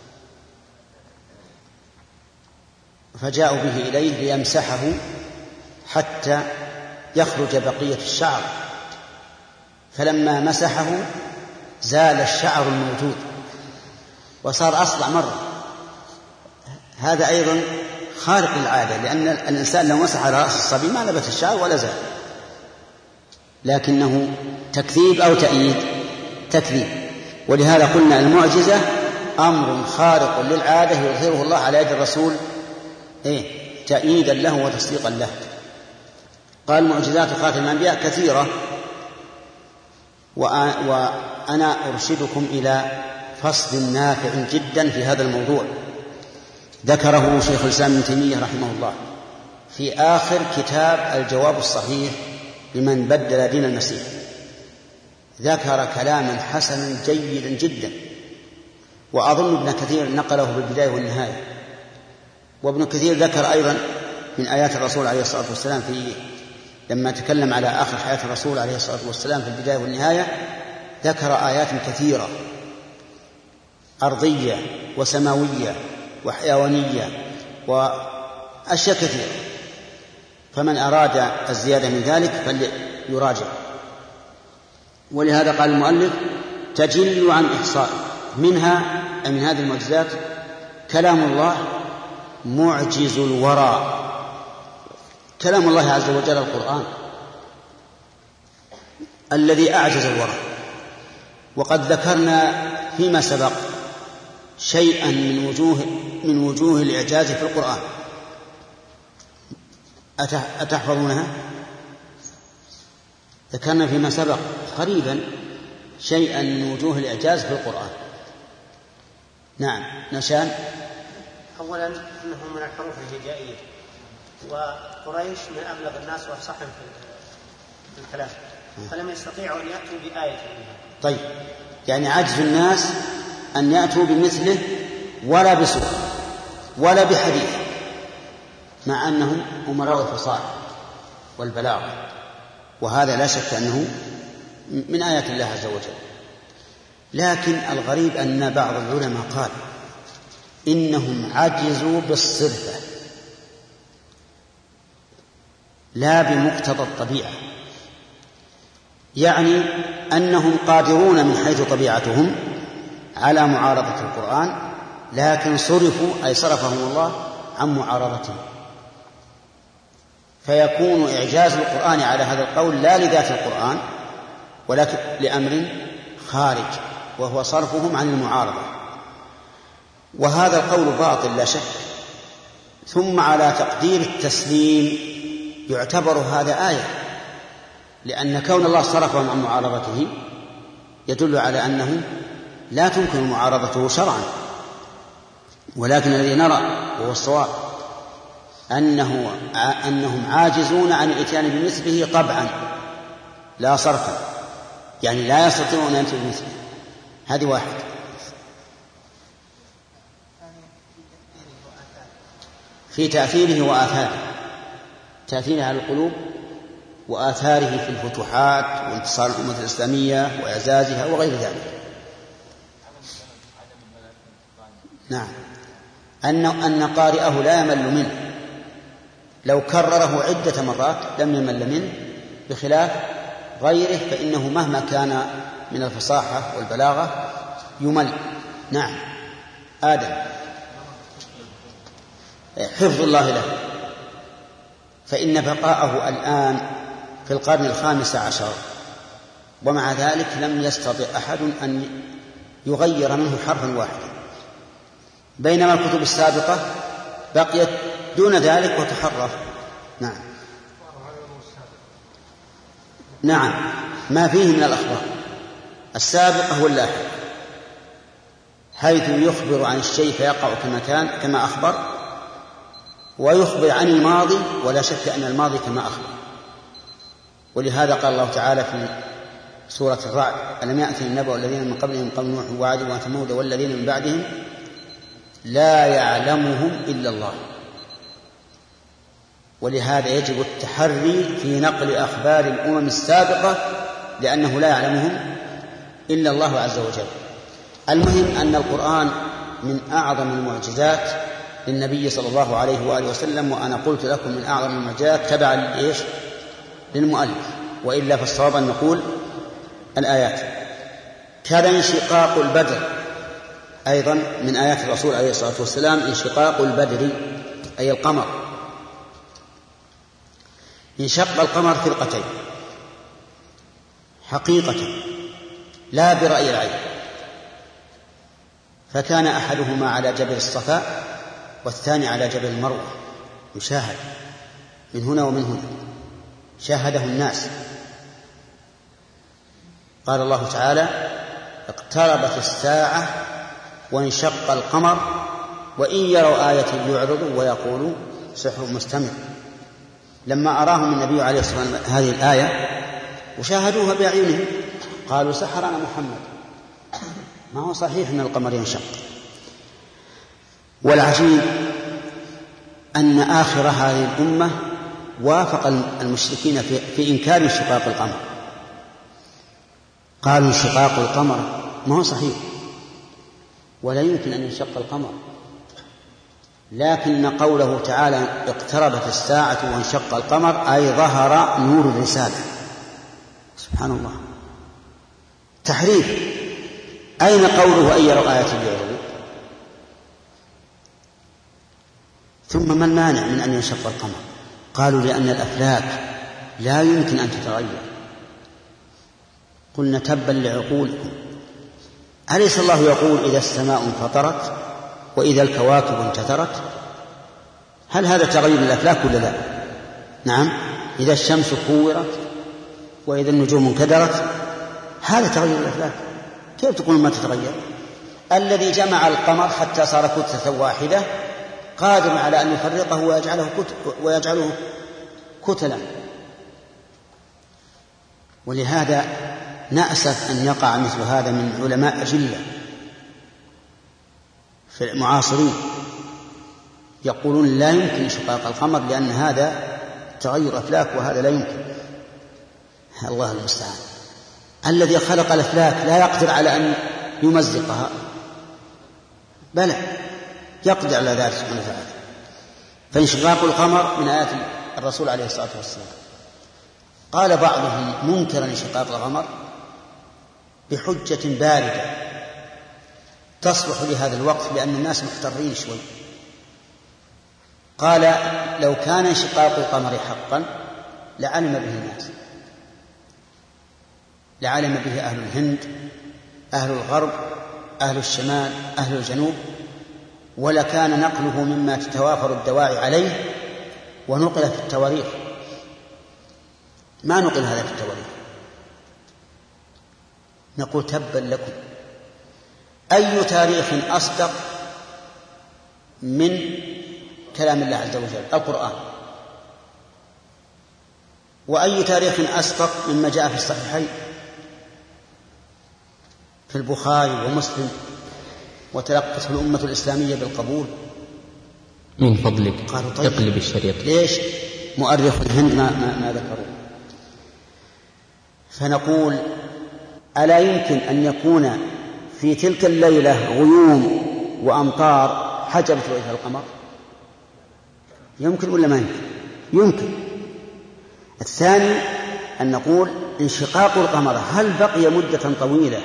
فجاءوا به إليه ليمسحه حتى يخرج بقية الشعر، فلما مسحه زال الشعر الموجود وصار أصلع مرة. هذا أيضا خارق للعادة، لأن الإنسان لو مسح على رأس الصبي ما نبت الشعر ولا زال، لكنه تكذيب أو تأييد؟ تكذيب. ولهذا قلنا المعجزة أمر خارق للعادة يظهره الله على يد الرسول إيه؟ تأييدا له وتصديقا له. قال معجزات خاتم الأنبياء كثيرة، وأنا أرشدكم إلى فصل نافع جدا في هذا الموضوع ذكره شيخ الإسلام ابن تيمية رحمه الله في آخر كتاب الجواب الصحيح لمن بدل دين المسيح. ذكر كلاما حسنا جيدا جدا، وأظن ابن كثير نقله بالبداية والنهاية. وابن كثير ذكر أيضا من آيات الرسول عليه الصلاة والسلام في لما تكلم على آخر حياة الرسول عليه الصلاة والسلام في البداية والنهاية، ذكر آيات كثيرة أرضية وسماوية وحيوانية وأشياء كثيرة، فمن أراد الزيادة من ذلك فليراجع. ولهذا قال المؤلف تجل عن إحصاء. منها من هذه المعجزات كلام الله معجز الورى، كلام الله عز وجل القرآن الذي أعجز الورى. وقد ذكرنا فيما سبق شيئا من وجوه من وجوه الإعجاز في القرآن، أتحفظونها؟ ذكرنا فيما سبق قريبا شيئا من وجوه الإعجاز في القرآن. نعم نشان. أولا أنه من الحروف الهجائية، وقريش من أبلغ الناس وأفصحهم في الكلام، فلم يستطيعوا أن يأتوا بآية منها. طيب، يعني عجز الناس أن يأتوا بمثله ولا بسورة ولا بحديث، مع أنهم أمراء الفصاحة والبلاغة، وهذا لا شك أنه من آيات الله عز وجل. لكن الغريب أن بعض العلماء قال إنهم عجزوا بالصرفة لا بمقتضى الطبيعة، يعني أنهم قادرون من حيث طبيعتهم على معارضة القرآن، لكن صرفوا أي صرفهم الله عن معارضته، فيكون إعجاز القرآن على هذا القول لا لذات القرآن ولكن لأمر خارج، وهو صرفهم عن المعارضة، وهذا القول باطل لا شك. ثم على تقدير التسليم يعتبر هذا آية، لأن كون الله صرفهم عن معارضته يدل على أنه لا تمكن معارضته شرعا، ولكن الذي نرى وهو الصواب أنه أنهم عاجزون عن الإتيان بمثله طبعا لا صرفا، يعني لا يستطيعون أن يأتوا بمثله. هذه واحد. في تأثيره وآثاره، تأثيره على القلوب وآثاره في الفتوحات وانتصار الأمة الإسلامية وإعزازها وغير ذلك. نعم، أن أن قارئه لا يمل منه، لو كرره عدة مرات لم يمل منه، بخلاف غيره فإنه مهما كان من الفصاحة والبلاغة يمل. نعم آدم. حفظ الله له، فإن بقاءه الآن في القرن الخامس عشر، ومع ذلك لم يستطع أحد أن يغير منه حرفا واحدا، بينما الكتب السابقة بقيت دون ذلك وتحرف. نعم نعم ما فيه من الأخبار السابقة واللاحقة، حيث يخبر عن الشيء فيقع كما كان كما أخبر، ويخبر عن الماضي ولا شك أن الماضي كما أخبر. ولهذا قال الله تعالى في سورة الرعد: ألم يأتهم النبأ الذين من قبلهم قوم نوح وعاد وثمود والذين من بعدهم لا يعلمهم إلا الله. ولهذا يجب التحري في نقل أخبار الأمم السابقة، لأنه لا يعلمهم إلا الله عز وجل. المهم أن القرآن من أعظم المعجزات للنبي صلى الله عليه وآله وسلم، وأنا قلت لكم من أعظم المعجزات تبعا لإيش؟ للمؤلف، وإلا فالصواب أن نقول الآيات. كذا انشقاق البدر أيضا من آيات الرسول عليه الصلاة والسلام، انشقاق البدر أي القمر. انشق القمر فرقتين حقيقة لا برأي العين، فكان أحدهما على جبل الصفا والثاني على جبل المروة، يشاهد من هنا ومن هنا، شاهده الناس. قال الله تعالى: اقتربت الساعة وانشق القمر وإن يروا آية يعرضوا ويقولوا سحر مستمر. لما أراهم النبي عليه الصلاة والسلام هذه الآية وشاهدوها بأعينهم قالوا: سحرنا محمد. ما هو صحيح أن القمر ينشق. والعجيب أن آخر هذه الأمة وافق المشركين في, في إنكار انشقاق القمر، قالوا: انشقاق القمر ما هو صحيح ولا يمكن أن ينشق القمر، لكن قوله تعالى: اقتربت الساعة وانشق القمر أي ظهر نور الرسالة. سبحان الله، تحريف. أين قوله أن يروا آية يعرضوا؟ ثم ما المانع من أن ينشق القمر؟ قالوا: لأن الأفلاك لا يمكن أن تتغير. قلنا: تبا لعقولكم، أليس الله يقول: إذا السماء انفطرت وإذا الكواكب انتثرت؟ هل هذا تغير الأفلاك ولا لا؟ نعم. إذا الشمس كورت وإذا النجوم انكدرت، هذا تغير الأفلاك. كيف تقول ما تتغير؟ الذي جمع القمر حتى صار كتلة واحدة قادر على أن يفرقه ويجعله, كت... ويجعله كتلا. ولهذا نأسف أن يقع مثل هذا من علماء أجلة في المعاصرين يقولون لا يمكن انشقاق القمر لأن هذا تغير أفلاك وهذا لا يمكن. الله المستعان. الذي خلق الأفلاك لا يقدر على أن يمزقها؟ بلى يقدر على ذلك سبحانه وتعالى. فانشقاق القمر من آيات الرسول عليه الصلاة والسلام. قال بعضهم منكرا انشقاق القمر بحجة باردة تصلح لهذا الوقت لأن الناس محترين شوي. قال لو كان انشقاق القمر حقا لعلم به الناس، لعلم به أهل الهند، أهل الغرب، أهل الشمال، أهل الجنوب، ولكان نقله مما تتوافر الدواعي عليه ونقل في التواريخ. ما نقل هذا في التواريخ. نقول تبا لكم. أي تاريخ أصدق من كلام الله عز وجل القرآن؟ وأي تاريخ أصدق مما جاء في الصحيحين في البخاري ومسلم وتلقته الأمة الإسلامية بالقبول؟ من فضلك قالوا طيب اقلب الشريط. ليش مؤرخ الهند ما, ما, ما ذكروا؟ فنقول ألا يمكن أن يكون في تلك الليلة غيوم وأمطار حجبت رؤية القمر؟ يمكن ولا ما يمكن؟ يمكن. الثاني أن نقول انشقاق القمر هل بقي مدة طويلة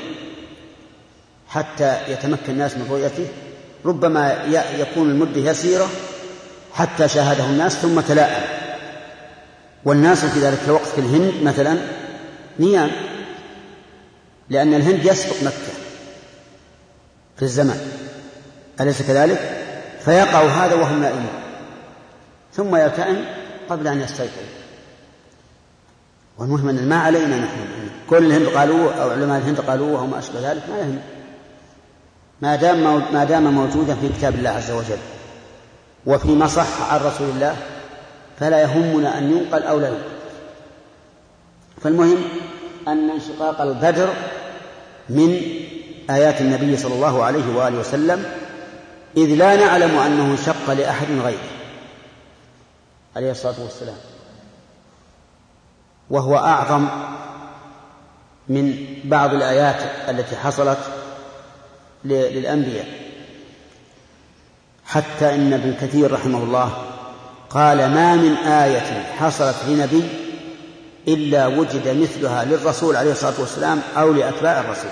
حتى يتمكن الناس من رؤيته؟ ربما يكون المدة يسيرة حتى شاهده الناس ثم تلاءم، والناس في ذلك الوقت في الهند مثلا نيام، لأن الهند يسبق مكة في الزمان، أليس كذلك؟ فيقع هذا وهم نائمون ثم يلتئم قبل أن يستيقظ. والمهم أن ما علينا نحن كل الهند قالوه أو علماء الهند قالوه أو ما أشبه ذلك، ما يهم ما دام ما دام موجودا في كتاب الله عز وجل وفيما صح عن رسول الله فلا يهمنا أن ينقل أو لا ينقل. فالمهم أن انشقاق البدر من آيات النبي صلى الله عليه وآله وسلم، إذ لا نعلم أنه انشق لأحد غيره عليه الصلاة والسلام، وهو أعظم من بعض الآيات التي حصلت للأنبياء. حتى إن ابن كثير رحمه الله قال ما من آية حصلت لنبي إلا وجد مثلها للرسول عليه الصلاة والسلام أو لأتباع الرسول.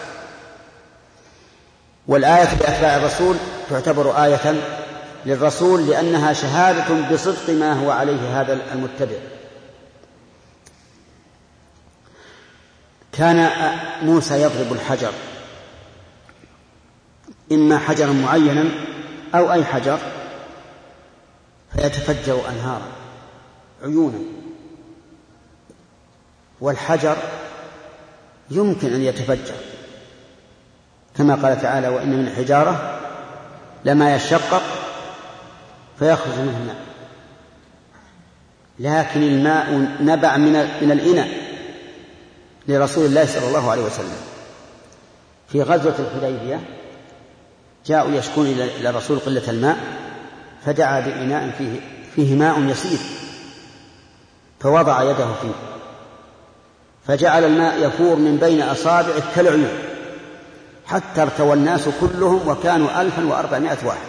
والآية لأتباع الرسول تعتبر آية للرسول لأنها شهادة بصدق ما هو عليه هذا المتبع. كان موسى يضرب الحجر، إما حجرا معينا أو أي حجر، فيتفجر أنهارا عيونا. والحجر يمكن أن يتفجر كما قال تعالى وإن من الحجارة لما يشقق فيخرج منه الماء، لكن الماء نبع من الإناء لرسول الله صلى الله عليه وسلم. في غزوة الحديبية جاءوا يشكون إلى الرسول قلة الماء، فدعا بإناء فيه, فيه ماء يسير، فوضع يده فيه فجعل الماء يفور من بين أصابعه كالعيون حتى ارتوى الناس كلهم وكانوا ألفا وأربعمائة واحد.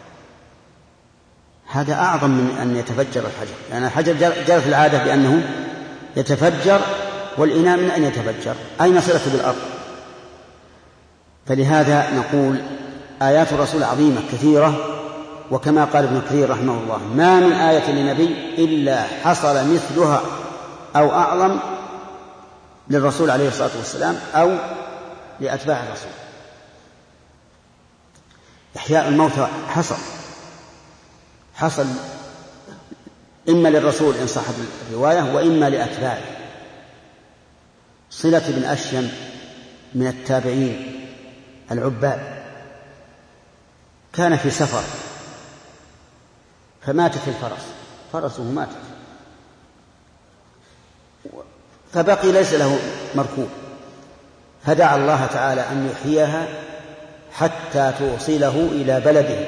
هذا أعظم من أن يتفجر الحجر، لأن يعني الحجر جرت العادة بأنه يتفجر، والإناء من أن يتفجر؟ أين صلته بالأرض؟ فلهذا نقول آيات الرسول عظيمة كثيرة، وكما قال ابن كثير رحمه الله ما من آية لنبي إلا حصل مثلها أو أعظم للرسول عليه الصلاة والسلام أو لأتباع الرسول. إحياء الموتى حصل حصل إما للرسول إن صحت الرواية وإما لأتباعه. صلة بن أشيم من التابعين العباد، كان في سفر فماتت الفرس، فرسه ماتت، فبقي ليس له مركوب، فدعا الله تعالى أن يحييها حتى توصله إلى بلده،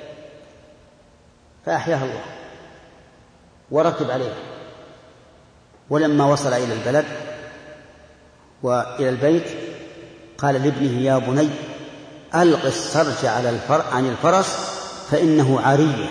فأحياها الله وركب عليها. ولما وصل إلى البلد وإلى البيت قال لابنه يا بني ألق السرج على الفر... عن الفرس فإنه عارية.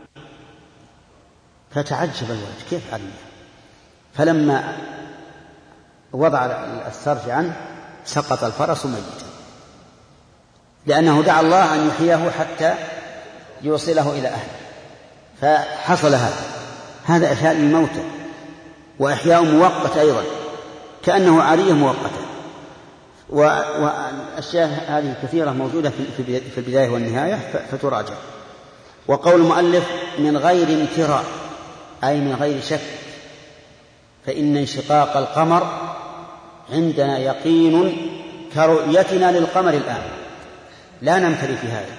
فتعجب الولد كيف عارية؟ فلما وضع السرج عنه سقط الفرس ميتا، لأنه دعا الله أن يحييه حتى يوصله إلى أهله، فحصل هذا. هذا إحياء للموتى، وإحياء مؤقت أيضا كأنه عارية مؤقتة. والأشياء هذه كثيرة موجودة في البداية والنهاية فتراجع. وقول المؤلف من غير امتراء أي من غير شك، فإن انشقاق القمر عندنا يقين كرؤيتنا للقمر الآن، لا نمتري في هذا،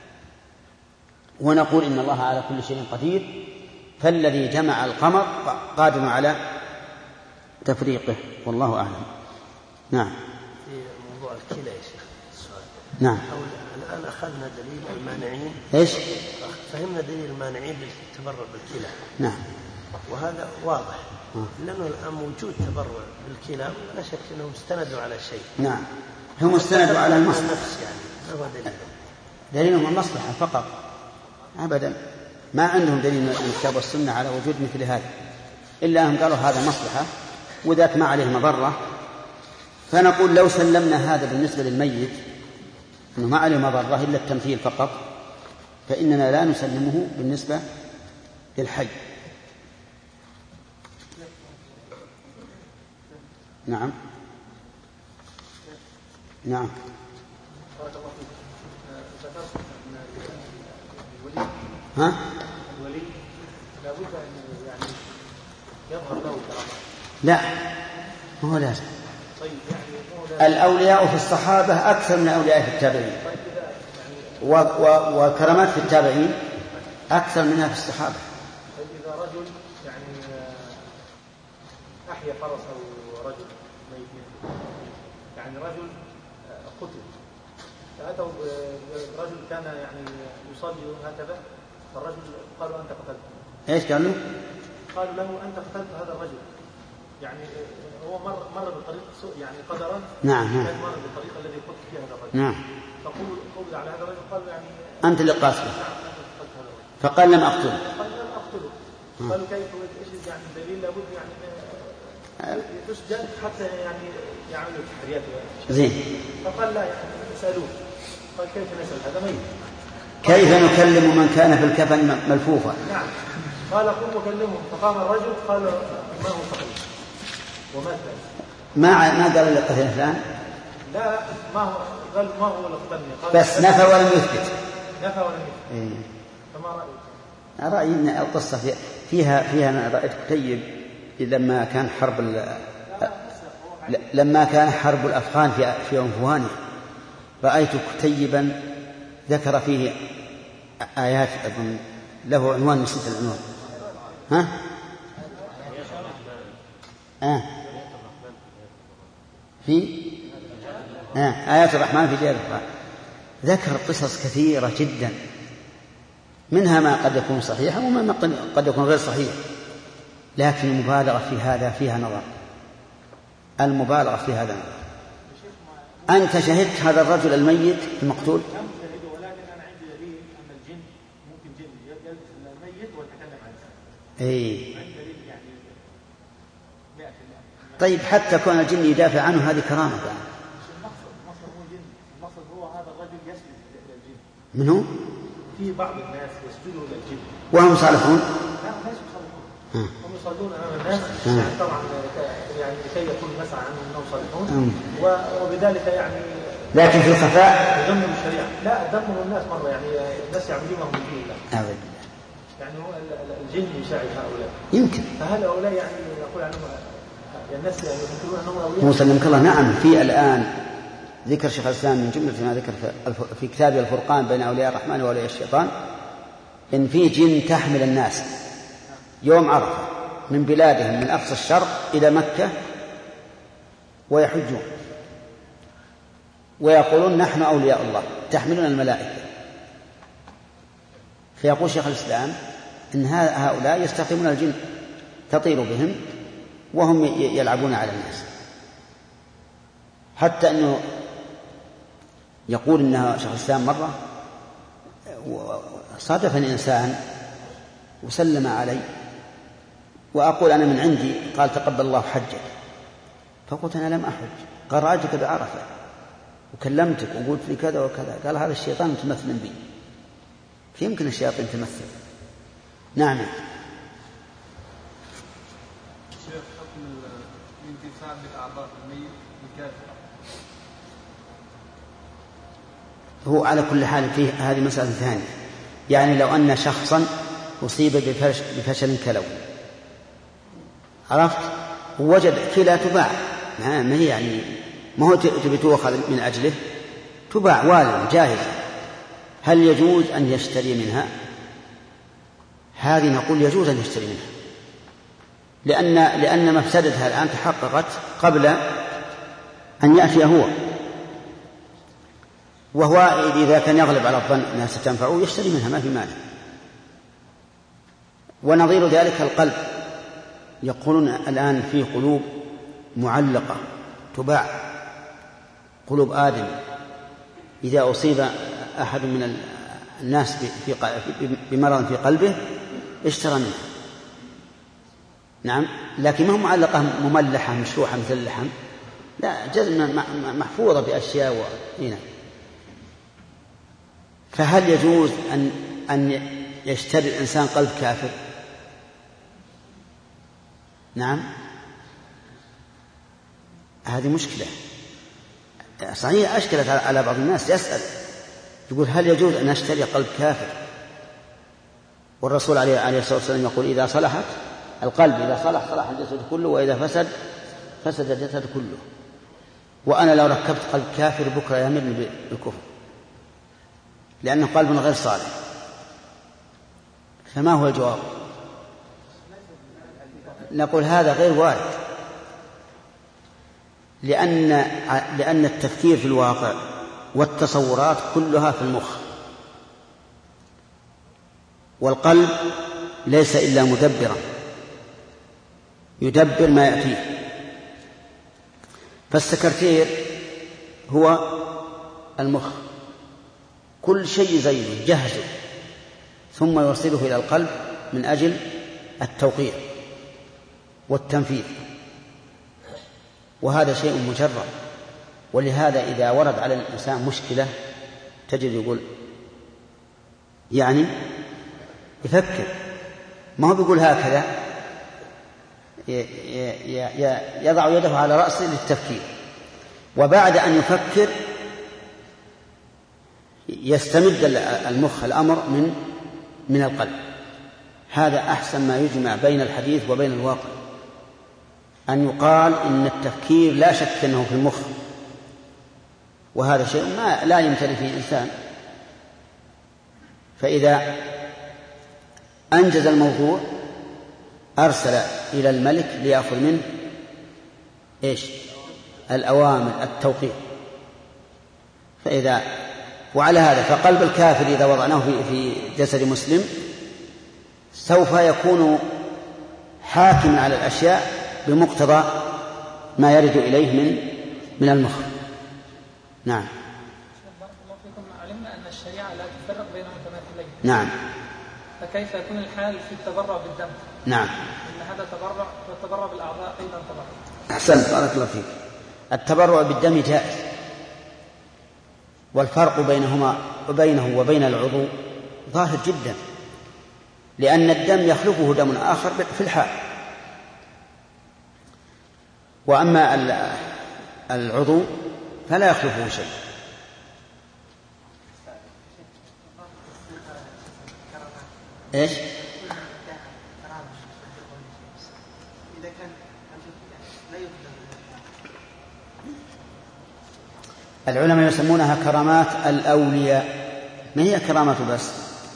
ونقول إن الله على كل شيء قدير، فالذي جمع القمر قادر على تفريقه، والله أعلم. نعم. في موضوع الكلى يا شيخ السؤال. نعم. الآن أخذنا دليل المانعين. إيش؟ فهمنا دليل المانعين للتبرع بالكلى. نعم. وهذا واضح، لأنه الآن وجود تبرع بالكلى لا شك أنهم استندوا على شيء. نعم، هم استندوا على المصلحة. يعني هو دليل. دليلهم المصلحة فقط أبدا، ما عندهم دليل من الكتاب والسنة على وجود مثل هذا، إلا أنهم قالوا هذا مصلحة وذاك ما عليه مضرة. فنقول لو سلمنا هذا بالنسبة للميت أنه ما عليه مضرة إلا التمثيل فقط، فإننا لا نسلمه بالنسبة للحي. نعم. نعم. ها؟ الولي لا بد أن يعني يظهر له كرامة. لا، ما هو لازم. طيب يعني الأولياء في الصحابة أكثر من الأولياء في التابعين، و... و... وكرامات في التابعين أكثر منها في الصحابة. طيب إذا رجل يعني أحيا فرس أو رجل ميت، يعني رجل قتل، فأتوا رجل كان يعني يصلي هكذا، فالرجل قالوا أنت قتلت. إيش قالوا؟ قالوا له أنت قتلت هذا الرجل، يعني هو مر مر بالطريق يعني قدرا. نعم. نعم. مر بالطريق الذي قتل فيه هذا الرجل. نعم. فقول قول على هذا الرجل قالوا يعني أنت اللي قاتله. فقال لم أقتله. قال لم أقتله. قالوا كيف إيش يعني الدليل؟ لابد يعني تسجن حتى يعني يعملوا تحريات. زين. فقال لا يعني سألوه، قال كيف نسأل هذا ميت؟ كيف نكلم من كان في الكفن ملفوفا؟ نعم. قال قم وكلمهم، فقام الرجل قال ما هو صحيح ومات. ما ما قال لك قتل فلان؟ لا، ما هو قال ما هو اللي قتلني، بس نفى ولم يثبت. نفى ولم يثبت. إيه. فما رأيك؟ رأيي أن القصة فيها فيها أنا رأيت كتيب لما كان حرب ال... لما كان حرب الأفغان في في عنفوانه، رأيت كتيبا ذكر فيه آيات أظن له عنوان، نسيت العنوان. ها؟ آه. في آه. آيات الرحمن في جهاد القرآن، ذكر قصص كثيرة جدا، منها ما قد يكون صحيحا وما قد يكون غير صحيح، لكن المبالغة في هذا فيها نظر، المبالغة في هذا نظر. أنت شهدت هذا الرجل الميت المقتول؟ إيه. طيب حتى كون الجن يدافع عنه هذه كرامة. المقصد هو هذا الرجل يسجد للجن. من هو؟ في بعض الناس يسجدوا للجن وهم صالحون؟ لا، ليسوا صالحون، هم يصلون أمام الناس يعني طبعا يعني لكي يكون مسعى عنهم أنهم صالحون، وبذلك يعني لكن في الخفاء يدمروا الشريعة. لا، دمروا الناس مرة، يعني الناس يعبدونهم من دون الله. أبدا. يعني هو الجن يساعد هؤلاء. يمكن. فهل هؤلاء يعني يقول عنهم الناس يقولون أنهم أولياء. موسى سلمك الله. نعم، في الآن ذكر شيخ الإسلام من جملة ما ذكر في كتابه الفرقان بين أولياء الرحمن وأولياء الشيطان إن في جن تحمل الناس يوم عرفة من بلادهم من أقصى الشرق إلى مكة ويحجون ويقولون نحن أولياء الله تحملنا الملائكة. فيقول شيخ الإسلام إن هؤلاء يستقيمون الجن تطير بهم وهم يلعبون على الناس، حتى أنه يقول إنها شيخ الإسلام مرة صادفني إنسان وسلم علي وأقول أنا من عندي، قال تقبل الله حجك، فقلت أنا لم أحج، قال رأيتك بعرفة وكلمتك وقلت لي كذا وكذا، قال هذا الشيطان متمثل بي. فيمكن الشياطين تمثل. نعم. شيخ حكم الانتفاع بالأعضاء الميت الكافر. هو على كل حال فيه هذه مسألة ثانية، يعني لو أن شخصا أصيب بفشل كلوي عرفت ووجد كلى تباع، ما هي يعني ما هو تبي تؤخذ من أجله، تباع والد جاهزة، هل يجوز أن يشتري منها؟ هذه نقول يجوز أن يشتري منها، لأن لأن مفسدتها الآن تحققت قبل أن يأتي هو، وهو إذا كان يغلب على الظن أنها ستنفعه يشتري منها ما في مانع. ونظير ذلك القلب، يقولون الآن في قلوب معلقة تباع، قلوب آدم، إذا أصيب أحد من الناس بمرض في قلبه اشترى منها. نعم، لكن ما هو معلقة مملحة مشروحة مثل اللحم، لا، جزم محفوظة بأشياء وهنا. فهل يجوز أن أن يشتري الإنسان قلب كافر؟ نعم، هذه مشكلة صحيح أشكلت على بعض الناس، يسأل يقول هل يجوز أن أشتري قلب كافر؟ والرسول عليه الصلاة والسلام يقول إذا صلحت القلب إذا صلح صلح الجسد كله، وإذا فسد فسد الجسد كله. وأنا لو ركبت قلب كافر بكرة يمل بالكفر لأنه قلب غير صالح، فما هو الجواب؟ نقول هذا غير وارد، لأن لأن التفكير في الواقع والتصورات كلها في المخ، والقلب ليس إلا مدبرا يدبر ما يأتيه. فالسكرتير هو المخ، كل شيء زيه جهزه ثم يوصله إلى القلب من أجل التوقيع والتنفيذ، وهذا شيء مجرد. ولهذا إذا ورد على الإنسان مشكلة تجد يقول يعني يفكر، ما هو بيقول هكذا، يضع يده على رأسه للتفكير، وبعد أن يفكر يستمد المخ الأمر من من القلب. هذا أحسن ما يجمع بين الحديث وبين الواقع، أن يقال إن التفكير لا شك أنه في المخ، وهذا شيء ما لا يمتلئ فيه إنسان. فإذا أنجز الموضوع أرسل إلى الملك ليأخذ منه إيش؟ الأوامر التوقيع. فإذا وعلى هذا فقلب الكافر إذا وضعناه في جسد مسلم سوف يكون حاكما على الأشياء بمقتضى ما يرد إليه من من المخ. نعم. علمنا أن الشريعة لا تفرق بين متماثلين. نعم. فكيف يكون الحال في التبرع بالدم؟ نعم. إن هذا تبرع والتبرع بالأعضاء أيضا تبرع. أحسنت، بارك الله فيك. التبرع بالدم جائز، والفرق بينهما وبينه وبين العضو ظاهر جدا، لأن الدم يخلفه دم آخر في الحال، وأما العضو فلا يخلفه شيء. إيش؟ العلماء يسمونها كرامات الأولياء، ما هي كرامات بس.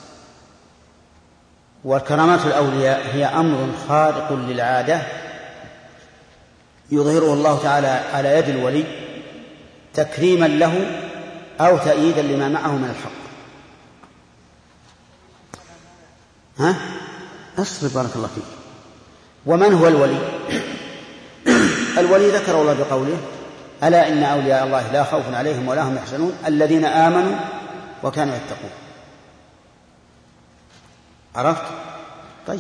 والكرامات الأولياء هي أمر خارق للعادة يظهره الله تعالى على يد الولي تكريما له أو تأييدا لما معه من الحق. ها؟ أصبر بارك الله فيك. ومن هو الولي؟ الولي ذكر الله بقوله: ألا إن أولياء الله لا خوف عليهم ولا هم يحزنون الذين آمنوا وكانوا يتقون. عرفت؟ طيب،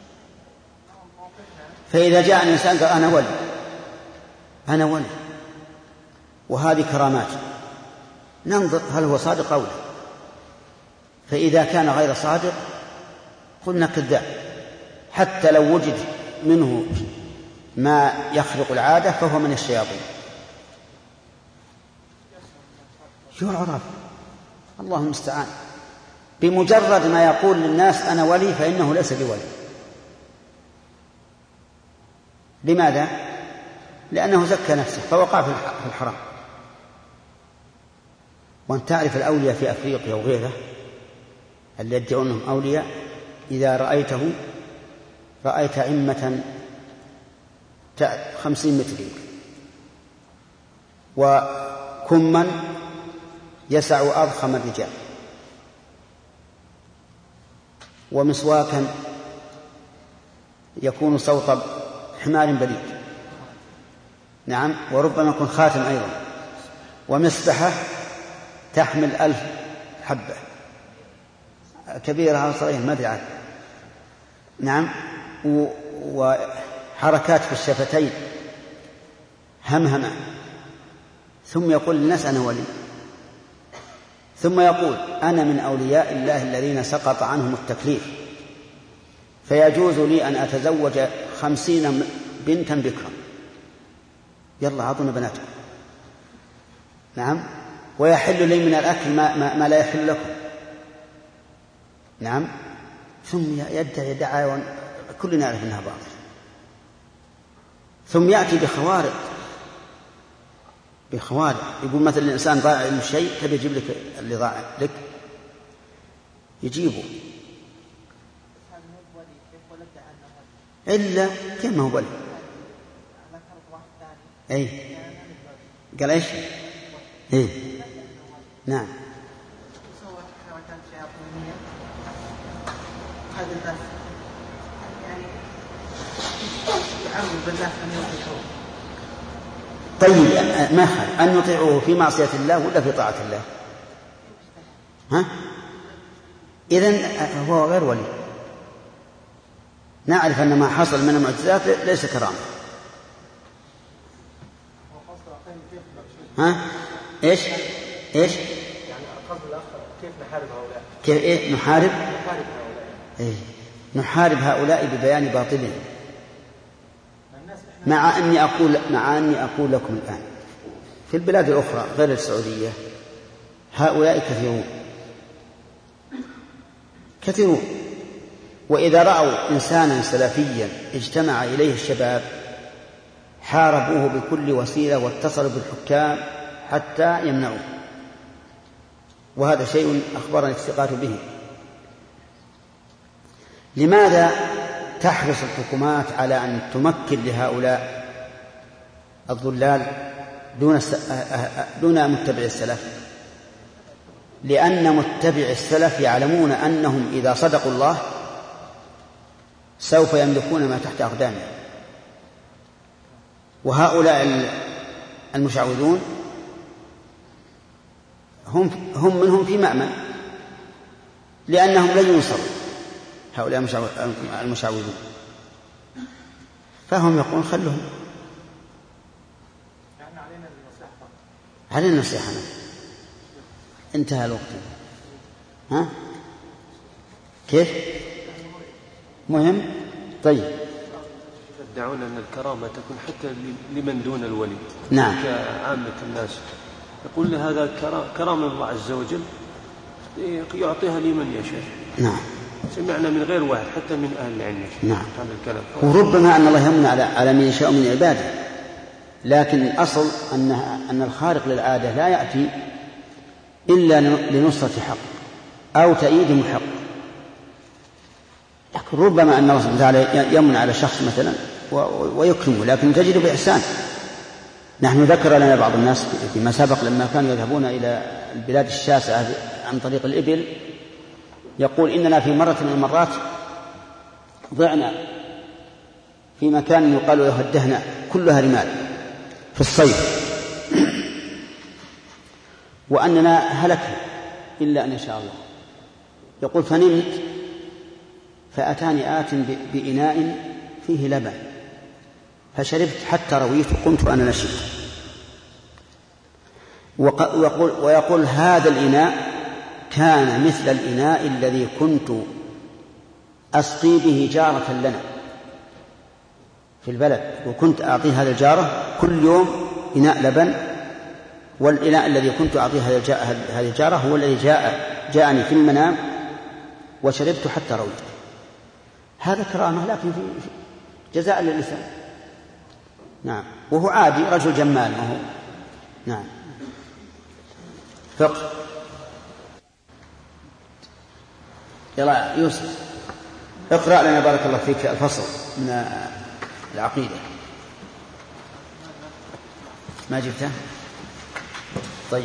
فإذا جاء الإنسان قال أنا ولي أنا ولي وهذه كرامات، ننظر هل هو صادق أو لا. فإذا كان غير صادق قلنا كذاب، حتى لو وجد منه ما يخرق العادة فهو من الشياطين. يعرف، الله المستعان، بمجرد ما يقول للناس أنا ولي فإنه ليس بولي. لماذا؟ لأنه زكى نفسه فوقع في الحرام. وأن تعرف الأولياء في أفريقيا وغيره اللي يدعونهم أولياء، إذا رأيته رأيت عمة خمسين متر وكما يسع أضخم الرجال ومسواكا يكون صوت حمار بليد، نعم، وربما يكون خاتم أيضا، ومسبحة تحمل ألف حبة كبيرة أو صغيرة ما أدري عنها، نعم، وحركات في الشفتين همهمة، ثم يقول للناس أنا ولي، ثم يقول أنا من أولياء الله الذين سقط عنهم التكليف فيجوز لي أن أتزوج خمسين بنتا بكرا، يلا عطونا بناتكم، نعم، ويحل لي من الأكل ما, ما, ما لا يحل لكم، نعم، ثم يدعي دعاوى كلنا نعرف أنها باطل، ثم يأتي بخوارق بخوارق يقول مثل الإنسان ضاع له شيء تبي يجيب لك اللي ضاع لك يجيبه، إلا كيف ما هو ولي. أي قال إيش؟ إيه نعم. هذا الناس يعني يعمل بالناس أن يطيعوه. طيب ما خل أن يطيعوه في معصية الله ولا في طاعة الله؟ ها؟ إذن هو غير ولي. نعرف أن ما حصل من المعجزات ليس كرامة. ها؟ إيش؟ إيش؟ يعني قصد الأخ كيف نحارب هؤلاء؟ كيف إيه نحارب؟ نحارب هؤلاء. إيه نحارب هؤلاء ببيان باطلهم. مع أني أقول مع أني أقول لكم الآن في البلاد الأخرى غير السعودية هؤلاء كثيرون كثيرون، وإذا رأوا إنسانا سلفيا اجتمع إليه الشباب حاربوه بكل وسيلة واتصلوا بالحكام حتى يمنعوه، وهذا شيء أخبرني الثقات به. لماذا تحرص الحكومات على أن تمكن لهؤلاء الضلال دون دون متبع السلف؟ لأن متبع السلف يعلمون أنهم إذا صدقوا الله سوف يملكون ما تحت أقدامهم، وهؤلاء المشعوذون هم هم منهم في مأمن لأنهم لن ينصروا هؤلاء المشعوذون، فهم يقولون خلهم علينا النصيحة. انتهى الوقت. ها كيف مهم؟ طيب يدعون أن الكرامة تكون حتى لمن دون الولي، نعم، كعامة الناس، يقول هذا كرامة الله عز وجل يعطيها لمن يشاء. نعم، سمعنا من غير واحد حتى من أهل العلم. نعم، هذا الكلام. وربما أن الله يمن على على من يشاء من عباده، لكن الأصل أن أن الخارق للعادة لا يأتي إلا لنصرة حق أو تأييد محق. لكن ربما أن الله سبحانه وتعالى يمن على شخص مثلا ويكرمه، لكن تجد بإحسان. نحن ذكر لنا بعض الناس فيما سبق لما كانوا يذهبون إلى البلاد الشاسعة عن طريق الإبل، يقول إننا في مرة من المرات ضعنا في مكان يقال له الدهنة كلها رمال في الصيف، وأننا هلكنا إلا أن شاء الله. يقول فنمت فأتاني آت بإناء فيه لبن فشربت حتى رويت وقمت وأنا نشيط. ويقول, ويقول هذا الإناء كان مثل الإناء الذي كنت أسقي به جارة لنا في البلد، وكنت أعطي هذا الجارة كل يوم إناء لبن، والإناء الذي كنت أعطيه هذه الجارة هو الذي جاء جاءني في المنام وشربت حتى رويت. هذا كرامة لكن في جزاء للإنسان. نعم، وهو عادي رجل جمال ما هو. نعم. فقه. يلا يوسف اقرأ لنا بارك الله فيك الفصل من العقيدة. ما جبته؟ طيب.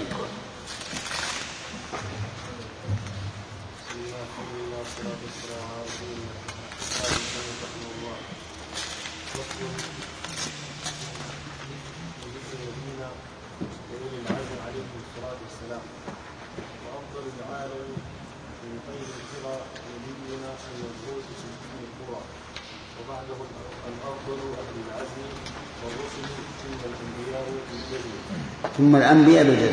ثم الأنبياء بالجد.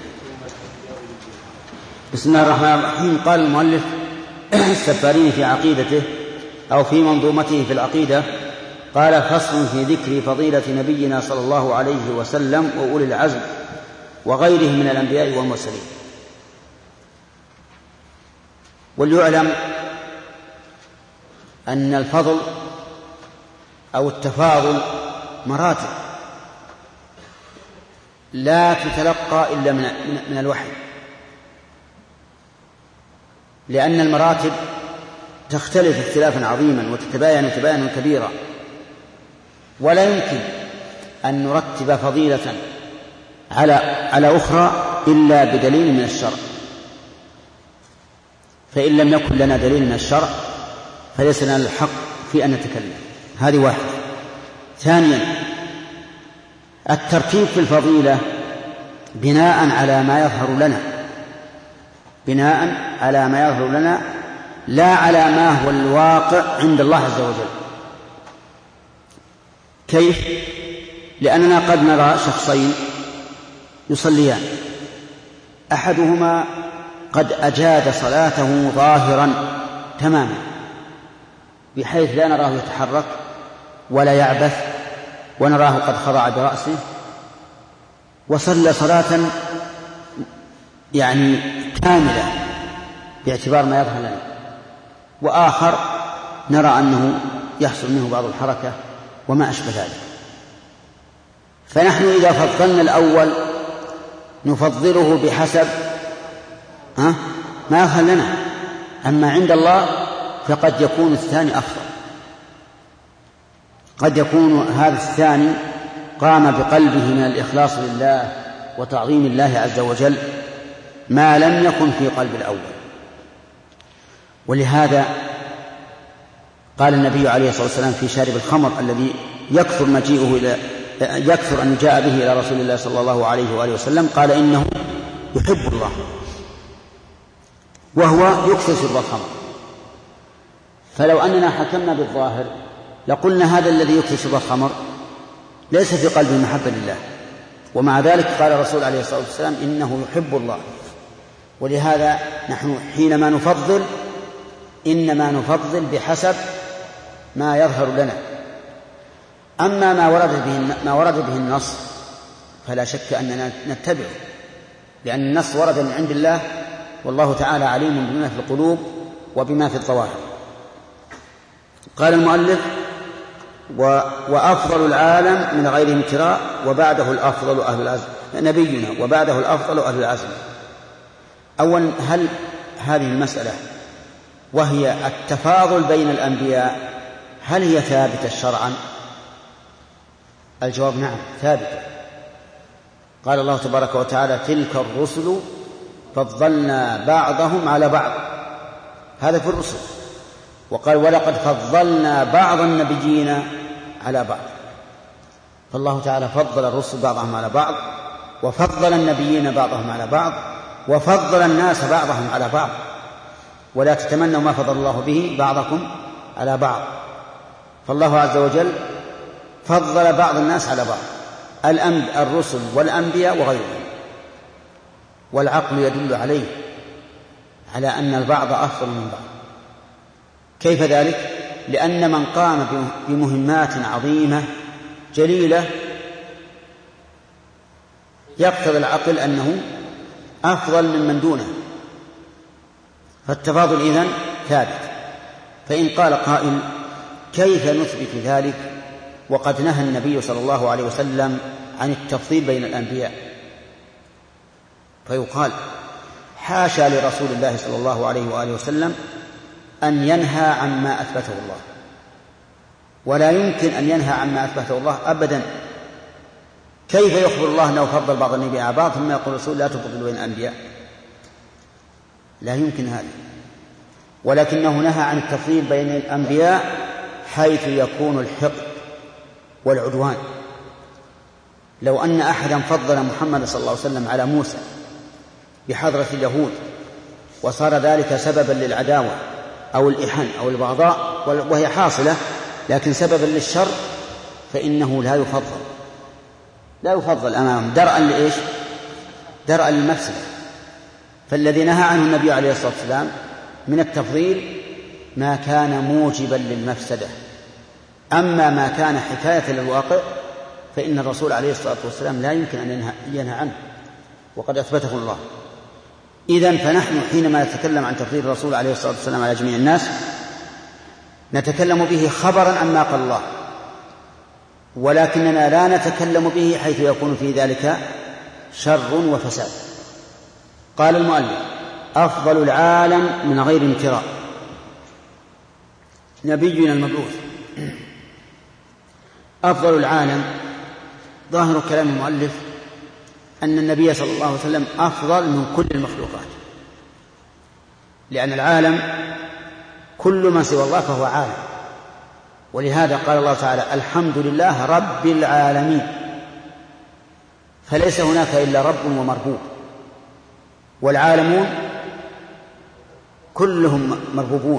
بسم الله الرحمن الرحيم. قال المؤلف السفاريني في عقيدته أو في منظومته في العقيدة، قال فصل في ذكر فضيلة نبينا صلى الله عليه وسلم وأولي العزم وغيره من الأنبياء والمرسلين. وليعلم أن الفضل أو التفاضل مراتب لا تتلقى إلا من الوحي، لأن المراتب تختلف اختلافا عظيما وتتباين تباينا كبيرا، ولا يمكن أن نرتب فضيلة على على أخرى إلا بدليل من الشرع. فإن لم يكن لنا دليل من الشرع فليس لنا الحق في أن نتكلم. هذه واحدة. ثانيا، الترتيب في الفضيلة بناء على ما يظهر لنا بناء على ما يظهر لنا لا على ما هو الواقع عند الله عز وجل. كيف؟ لأننا قد نرى شخصين يصليان، أحدهما قد أجاد صلاته ظاهرا تماما بحيث لا نراه يتحرك ولا يعبث، ونراه قد خضع برأسه وصلى صلاة يعني كاملة باعتبار ما يظهر لنا، وآخر نرى أنه يحصل منه بعض الحركة وما أشبه ذلك. فنحن إذا فضلنا الأول نفضله بحسب ها ما يظهر لنا، أما عند الله فقد يكون الثاني أفضل. قد يكون هذا الثاني قام بقلبه من الإخلاص لله وتعظيم الله عز وجل ما لم يكن في قلب الأول. ولهذا قال النبي عليه الصلاة والسلام في شارب الخمر الذي يكثر مجيئه إلى يكثر أن جاء به إلى رسول الله صلى الله عليه وآله وسلم، قال إنه يحب الله وهو يكثر شرب الخمر. فلو أننا حكمنا بالظاهر لقلنا هذا الذي يكثر شرب الخمر ليس في قلبه محبة لله، ومع ذلك قال الرسول عليه الصلاة والسلام إنه يحب الله. ولهذا نحن حينما نفضل إنما نفضل بحسب ما يظهر لنا. أما ما ورد به ما ورد به النص فلا شك أننا نتبعه، لأن النص ورد من عند الله، والله تعالى عليم بما في القلوب وبما في الظواهر. قال المؤلف وأفضل العالم من غير امتراء وبعده الأفضل أهل العزم نبينا وبعده الأفضل أهل العزم. أولا، هل هذه المسألة وهي التفاضل بين الأنبياء هل هي ثابتة شرعا؟ الجواب نعم ثابتة. قال الله تبارك وتعالى: تلك الرسل فضلنا بعضهم على بعض، هذا في الرسل. وقال: ولقد فضلنا بعض النبيين على بعض. فالله تعالى فضل الرسل بعضهم على بعض، وفضل النبيين بعضهم على بعض، وفضل الناس بعضهم على بعض. ولا تتمنوا ما فضل الله به بعضكم على بعض. فالله عز وجل فضل بعض الناس على بعض، الرسل والأنبياء وغيرهم. والعقل يدل عليه على أن البعض أفضل من بعض. كيف ذلك؟ لأن من قام بمهمات عظيمة جليلة يقتضي العقل أنه أفضل ممن دونه، فالتفاضل إذن ثابت. فإن قال قائل: كيف نثبت ذلك وقد نهى النبي صلى الله عليه وسلم عن التفضيل بين الأنبياء؟ فيقال: حاشا لرسول الله صلى الله عليه وآله وسلم أن ينهى عما أثبته الله، ولا يمكن أن ينهى عما أثبته الله أبدا. كيف يخبر الله أنه فضل بعض النبي على بعض ثم يقول الرسول: لا تفضلوا بين الأنبياء؟ لا يمكن هذا. ولكنه نهى عن التفضيل بين الأنبياء حيث يكون الحقد والعدوان. لو أن أحدا فضل محمد صلى الله عليه وسلم على موسى بحضرة اليهود وصار ذلك سببا للعداوة أو الإحن أو البغضاء وهي حاصلة لكن سببا للشر، فإنه لا يفضل لا يفضل أمامهم درءا لإيش؟ درءا للمفسدة. فالذي نهى عنه النبي عليه الصلاة والسلام من التفضيل ما كان موجبا للمفسدة. أما ما كان حكاية للواقع فإن الرسول عليه الصلاة والسلام لا يمكن أن ينهى, ينهى عنه، وقد أثبته الله. إذن فنحن حينما نتكلم عن تفضيل الرسول عليه الصلاة والسلام على جميع الناس نتكلم به خبرا عما قال الله، ولكننا لا نتكلم به حيث يكون في ذلك شر وفساد. قال المؤلف: أفضل العالم من غير امتراء نبينا المبعوث. أفضل العالم ظاهر كلام المؤلف أن النبي صلى الله عليه وسلم أفضل من كل المخلوقات، لأن العالم كل ما سوى الله فهو عالم. ولهذا قال الله تعالى: الحمد لله رب العالمين. فليس هناك إلا رب ومربوب، والعالمون كلهم مربوبون.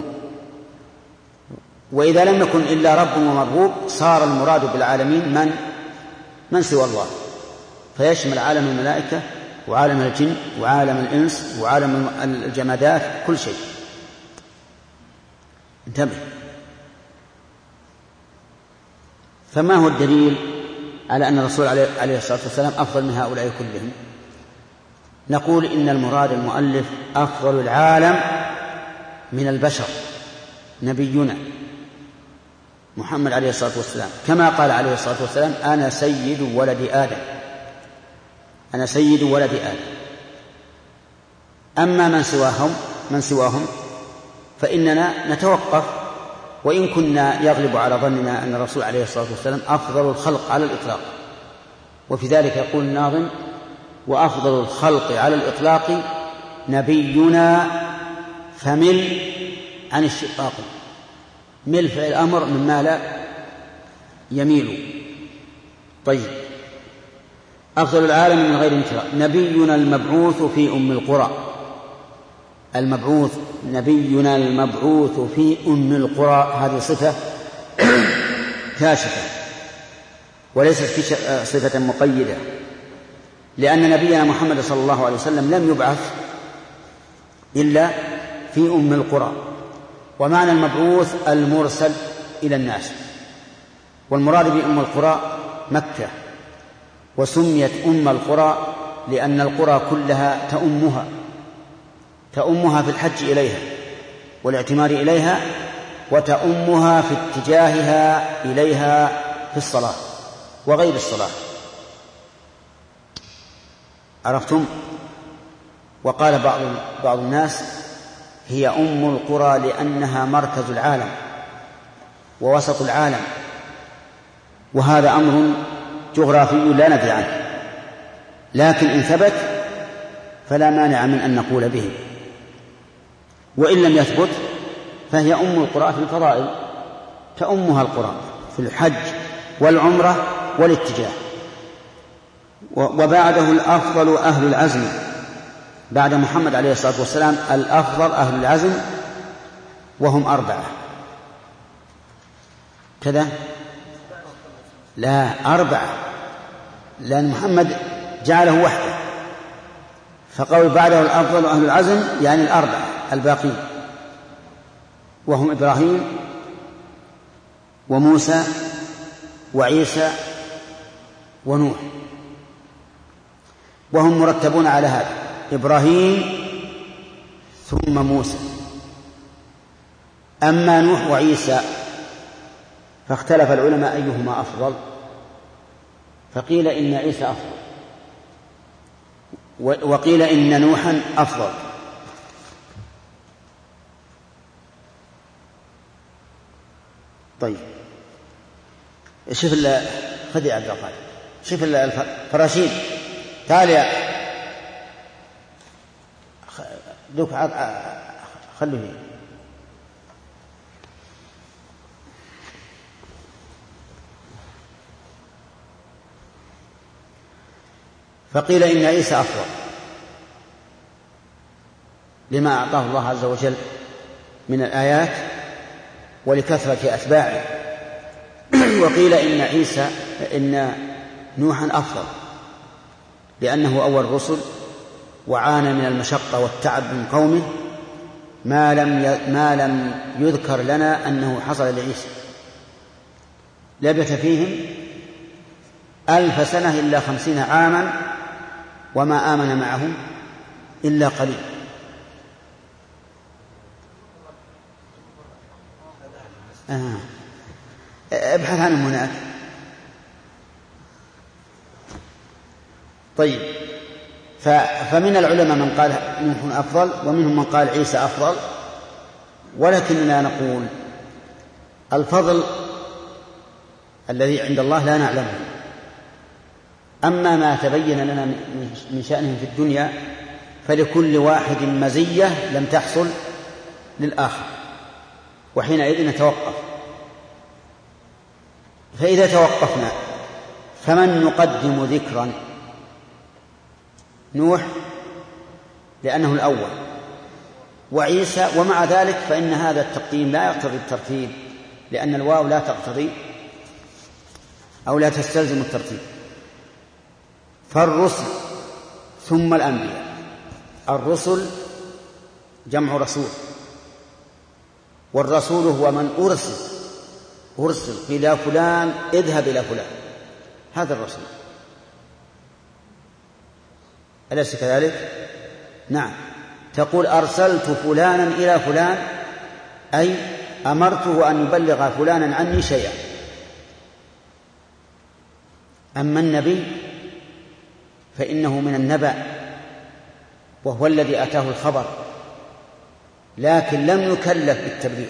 وإذا لم يكن إلا رب ومربوب صار المراد بالعالمين من من سوى الله، فيشمل عالم الملائكة وعالم الجن وعالم الإنس وعالم الجمادات، كل شيء. انتبه. فما هو الدليل على أن الرسول عليه الصلاة والسلام أفضل من هؤلاء كلهم؟ نقول إن المراد المؤلف أفضل العالم من البشر نبينا محمد عليه الصلاة والسلام، كما قال عليه الصلاة والسلام: أنا سيد ولد آدم أنا سيد ولد آدم. أما من سواهم من سواهم فإننا نتوقف، وإن كنا يغلب على ظننا أن الرسول عليه الصلاة والسلام أفضل الخلق على الإطلاق. وفي ذلك يقول الناظم: وأفضل الخلق على الإطلاق نبينا فمل عن الشقاق. مل فعل الأمر مما لا يميل. طيب، أفضل العالم من غير امتراء نبينا المبعوث في أم القرى. المبعوث نبينا المبعوث في أم القرى، هذه صفة كاشفة وليست صفة مقيدة، لأن نبينا محمد صلى الله عليه وسلم لم يبعث إلا في أم القرى. ومعنى المبعوث المرسل إلى الناس، والمراد بأم القرى مكة، وسميت أم القرى لأن القرى كلها تأمها تأمها في الحج إليها والاعتمار إليها وتؤمها في اتجاهها إليها في الصلاة وغير الصلاة. عرفتم؟ وقال بعض بعض الناس هي أم القرى لأنها مركز العالم ووسط العالم، وهذا أمر جغرافي لا ندري عنه، لكن إن ثبت فلا مانع من أن نقول به، وإن لم يثبت فهي أم القرى في الفضائل، تأمها القرى في الحج والعمرة والاتجاه. وبعده الأفضل أهل العزم، بعد محمد عليه الصلاة والسلام الأفضل أهل العزم وهم أربعة كذا، لا أربعة، لأن محمد جعله وحده، فقول بعده الأفضل أهل العزم يعني الأربعة الباقين، وهم إبراهيم وموسى وعيسى ونوح، وهم مرتبون على هذا: إبراهيم ثم موسى. أما نوح وعيسى فاختلف العلماء أيهما أفضل، فقيل إن عيسى أفضل، وقيل إن نوحا أفضل. طيب شوف خذي عبد القادر، شوف الفراشين، تعال يا دوك خلوه. فقيل إن عيسى أفضل لما أعطاه الله عز وجل من الآيات ولكثرة أتباعه، وقيل إن عيسى إن نوحا أفضل لأنه أول الرسل وعانى من المشقة والتعب من قومه ما لم ما لم يذكر لنا أنه حصل لعيسى. لبث فيهم ألف سنة إلا خمسين عاما وما آمن معهم إلا قليل. آه. ابحث عنهم هناك. طيب، فمن العلماء من قال نوح أفضل ومنهم من قال عيسى أفضل، ولكننا نقول الفضل الذي عند الله لا نعلمه، أما ما تبين لنا من شأنهم في الدنيا فلكل واحد مزية لم تحصل للآخر، وحينئذ نتوقف. فإذا توقفنا فمن نقدم ذكرا؟ نوح لأنه الأول، وعيسى، ومع ذلك فإن هذا التقديم لا يقتضي الترتيب، لأن الواو لا تقتضي أو لا تستلزم الترتيب. فالرسل ثم الأنبياء. الرسل جمع رسول، والرسول هو من أرسل أرسل إلى فلان اذهب إلى فلان، هذا الرسول، أليس كذلك؟ نعم، تقول أرسلت فلانا إلى فلان أي أمرته أن يبلغ فلانا عني شيئا. أما النبي فإنه من النبأ وهو الذي أتاه الخبر، لكن لم يكلف بالتبليغ،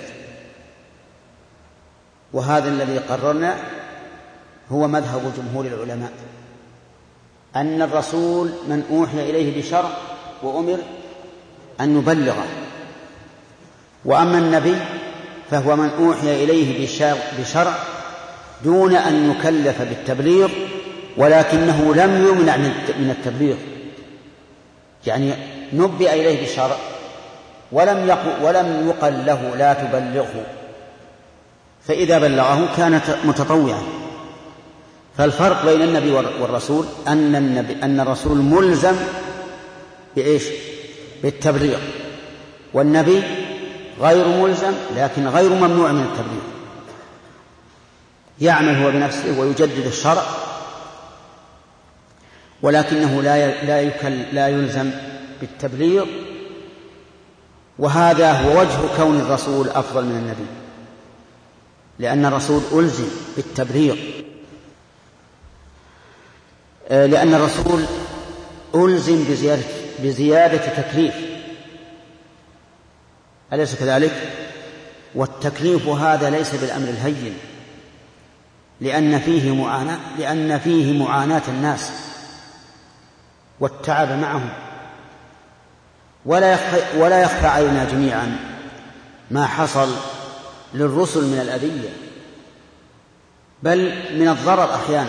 وهذا الذي قررنا هو مذهب جمهور العلماء، أن الرسول من أوحي إليه بشرع وأمر أن يبلغه، وأما النبي فهو من أوحي إليه بشرع دون أن يكلف بالتبليغ، ولكنه لم يمنع من التبليغ، يعني نبئ إليه بشرع ولم يقل, ولم يقل له لا تبلغه، فإذا بلغه كان متطوعا. فالفرق بين النبي والرسول أن النبي أن الرسول ملزم بإيش؟ بالتبليغ، والنبي غير ملزم لكن غير ممنوع من التبليغ، يعمل هو بنفسه ويجدد الشرع، ولكنه لا لا يكل لا يلزم بالتبليغ. وهذا هو وجه كون الرسول أفضل من النبي، لأن الرسول ألزم بالتبليغ، لأن الرسول ألزم بزيادة, بزيادة تكليف، أليس كذلك؟ والتكليف هذا ليس بالأمر الهين، لأن فيه معاناة لأن فيه معاناة الناس والتعب معهم. ولا يخفى, ولا يخفى علينا جميعا ما حصل للرسل من الأذية، بل من الضرر أحيانا،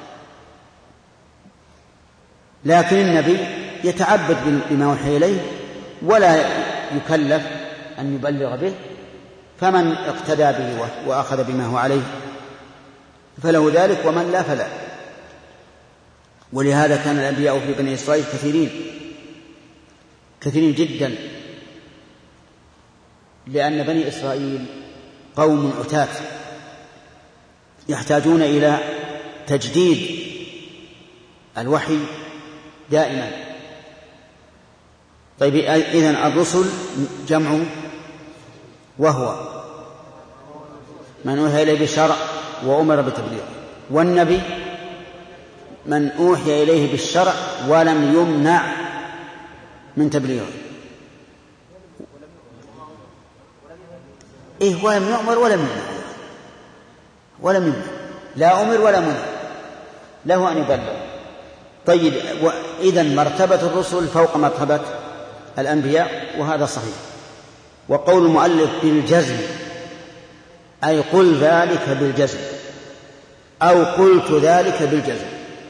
لكن النبي يتعبد بما أوحي إليه ولا يكلف أن يبلغ به، فمن اقتدى به وأخذ بما هو عليه فله ذلك، ومن لا فلا. ولهذا كان الأنبياء في بني إسرائيل كثيرين كثيرين جدا، لأن بني إسرائيل قوم عتاة يحتاجون إلى تجديد الوحي دائما. طيب إذن الرسل جمع، وهو من أوحي إليه بالشرع وأمر بتبليغه، والنبي من أوحي إليه بالشرع ولم يمنع من تبليغه. إيه ولم يؤمر ولم يمنع ولم يمنع لا أمر ولا منع، له أن يبلغ. طيب إذن مرتبة الرسل فوق مرتبة الأنبياء، وهذا صحيح. وقول المؤلف بالجزم أي قل ذلك بالجزم أو قلت ذلك بالجزم.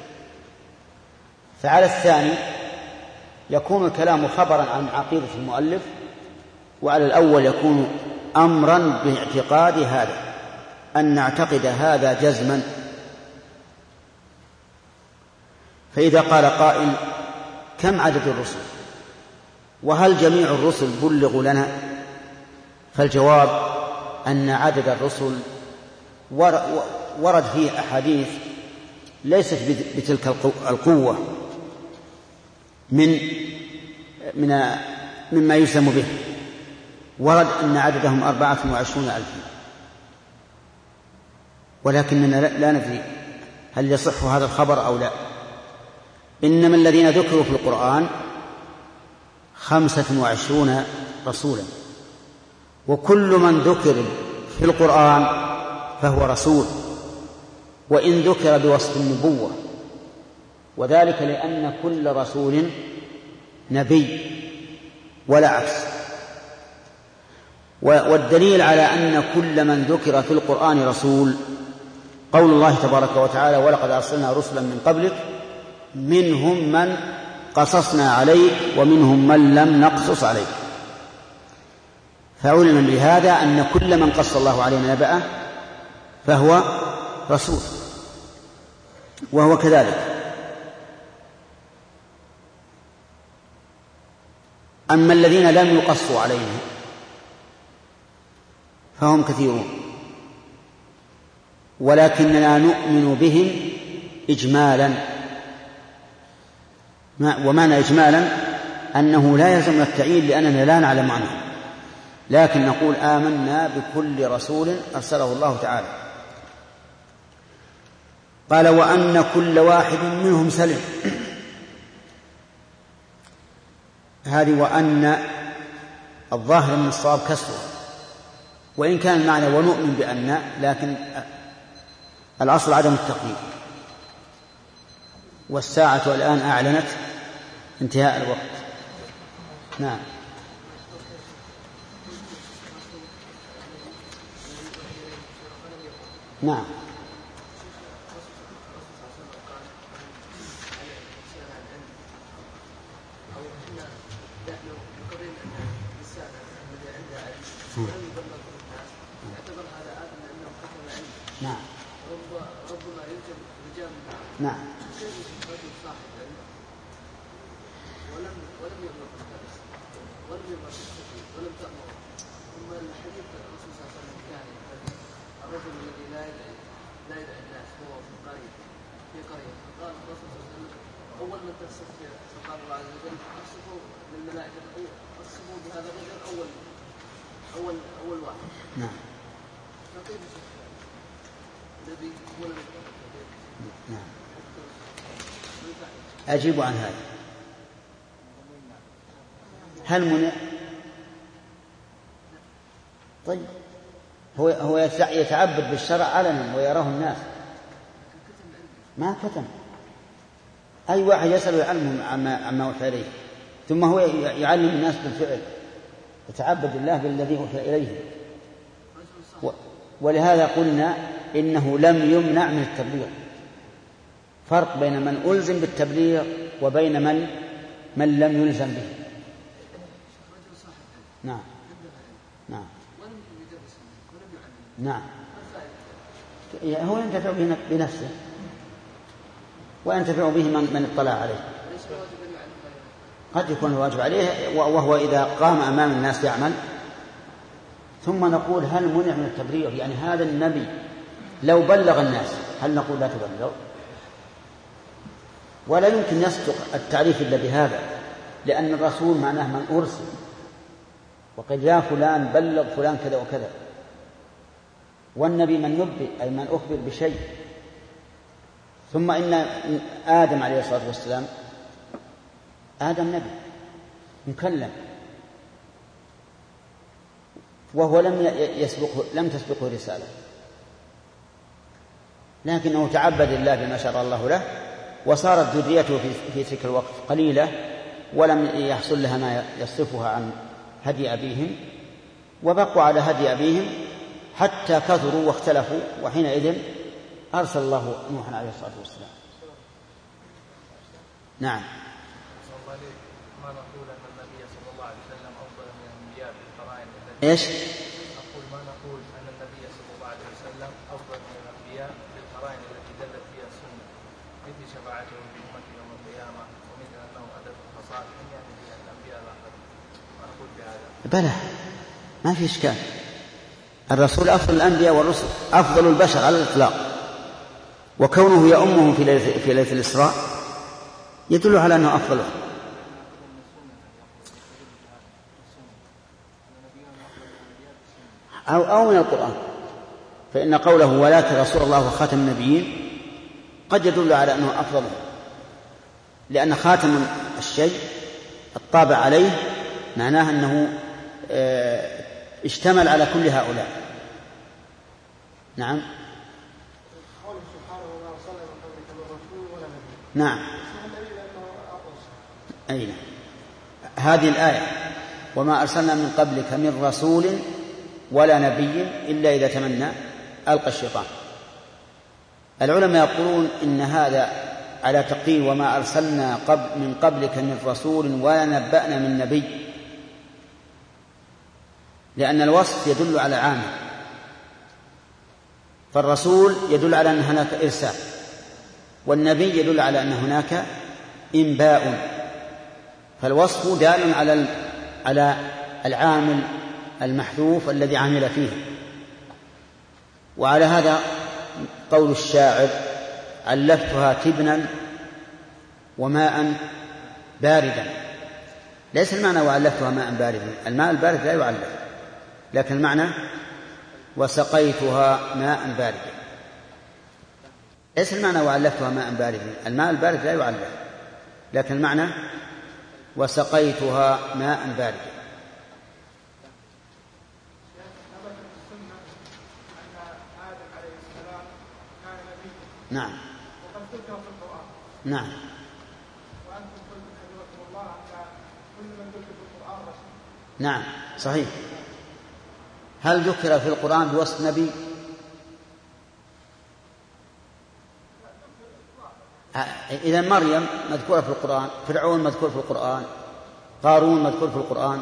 فعلى الثاني يكون الكلام خبرا عن عقيدة المؤلف، وعلى الأول يكون أمرا باعتقاد هذا، أن نعتقد هذا جزما. فإذا قال قائل كم عدد الرسل وهل جميع الرسل بلغوا لنا؟ فالجواب أن عدد الرسل ورد فيه أحاديث ليست بتلك القوة من من مما يسلم به. ورد أن عددهم أربعة وعشرون ألفا، ولكننا لا ندري هل يصح هذا الخبر أو لا. إنما الذين ذكروا في القرآن خمسة وعشرون رسولا، وكل من ذكر في القرآن فهو رسول، وإن ذكر بوصف النبوة، وذلك لأن كل رسول نبي ولا عكس. والدليل على أن كل من ذكر في القرآن رسول قول الله تبارك وتعالى ولقد أرسلنا رسلا من قبلك منهم من قصصنا عليك ومنهم من لم نقصص عليك. فعلم بهذا أن كل من قص الله علينا نبأه فهو رسول، وهو كذلك. أما الذين لم يقصوا علينا فهم كثيرون، ولكننا نؤمن بهم إجمالا. ومعنى إجمالا أنه لا يلزم التعيين لأننا لا نعلم عنه، لكن نقول آمنا بكل رسول أرسله الله تعالى. قال وأن كل واحد منهم سلم. هذه وأن الظاهر من الصواب كسره، وإن كان المعنى ونؤمن بأن، لكن الأصل عدم التقدير. والساعة الآن أعلنت انتهاء الوقت. نعم. نعم. نعم. ربما يلزم رجال نعم. ولم ولم يمر ولم يمر ولم تأمر. ثم الحديث الرسول صلى الله عليه وسلم كان الرجل الذي لا يدعي لا يدعي الناس هو في قرية في قرية فقال الرسول صلى الله عليه وسلم أول من تصف سبحان الله عز وجل أصفوا للملائكة أصفوا بهذا الرجل أول أول أول واحد. نعم. نعم. أجيب عن هذا. هل منع؟ طيب هو هو يتعبد بالشرع علنا ويراه الناس، ما كتم. أي واحد يسأل ويعلمهم عما عما أوحي إليه، ثم هو يعلم الناس بالفعل، يتعبد الله بالذي أوحي إليه. ولهذا قلنا إنه لم يمنع من التبليغ. فرق بين من ألزم بالتبليغ وبين من من لم يلزم به. نعم نعم نعم. هو ينتفع بنفسه وينتفع به من, من اطلع عليه. قد يكون الواجب عليه وهو إذا قام أمام الناس يعمل. ثم نقول هل منع من التبليغ؟ يعني هذا النبي لو بلغ الناس هل نقول لا تبلغ؟ ولا يمكن يصدق التعريف إلا بهذا، لأن الرسول معناه من أرسل، وقد يا فلان بلغ فلان كذا وكذا. والنبي من نبئ أي من أخبر بشيء. ثم إن آدم عليه الصلاة والسلام آدم نبي مكلم، وهو لم يسبقه لم تسبقه رسالة، لكنه تعبد الله بما شرع الله له، وصارت ذريته في تلك الوقت قليلة ولم يحصل لها ما يصرفها عن هدي أبيهم، وبقوا على هدي أبيهم حتى كثروا واختلفوا، وحينئذ أرسل الله نوحا عليه الصلاة والسلام. نعم. ما نقول أن النبي صلى الله عليه وسلم أفضل من الأنبياء بالقرائن. إيش؟ أقول ما نقول أن النبي صلى الله عليه وسلم أفضل من الأنبياء بالقرائن التي دلت فيها السنة، مثل شفاعته في أمته يوم القيامة، ومثل أنه أدب الخصائص من يعني فيها الأنبياء الآخرين. ما نقول بهذا. بلى ما في إشكال. الرسول أفضل الأنبياء والرسل، أفضل البشر على الإطلاق، وكونه يؤمهم في ليلة في ليلة الإسراء يدل على أنه أفضلهم. أو أو من القرآن، فإن قوله ولكن رسول الله وخاتم النبيين قد يدل على أنه أفضلهم، لأن خاتم الشيء الطابع عليه معناه أنه اشتمل على كل هؤلاء. نعم. نعم. أين هذه الآية؟ وما أرسلنا من قبلك من رسول ولا نبي إلا إذا تمنى ألقى الشيطان. العلماء يقولون إن هذا على تقدير وما أرسلنا قبل من قبلك من رسول ولا نبأنا من نبي، لأن الوصف يدل على عام، فالرسول يدل على أن هناك إرسال، والنبي يدل على أن هناك إنباء، فالوصف دال على على العامل المحذوف الذي عمل فيه. وعلى هذا قول الشاعر علفتها تبنا وماء باردا. ليس المعنى وعلفتها ماء باردا، الماء البارد لا يعلف، لكن المعنى وسقيتها ماء باردا. ليس المعنى وعلفتها ماء باردا، الماء البارد لا يعلف، لكن المعنى وسقيتها ماء باردا. نعم. وقد ذكر في القرآن. نعم. وأنتم قلتم حفظكم الله أن كل من ذكر في القرآن رسول. نعم صحيح. هل ذكر في القرآن بوصف نبي؟ إذا مريم مذكورة في القرآن، فرعون مذكور في القرآن، قارون مذكور في القرآن.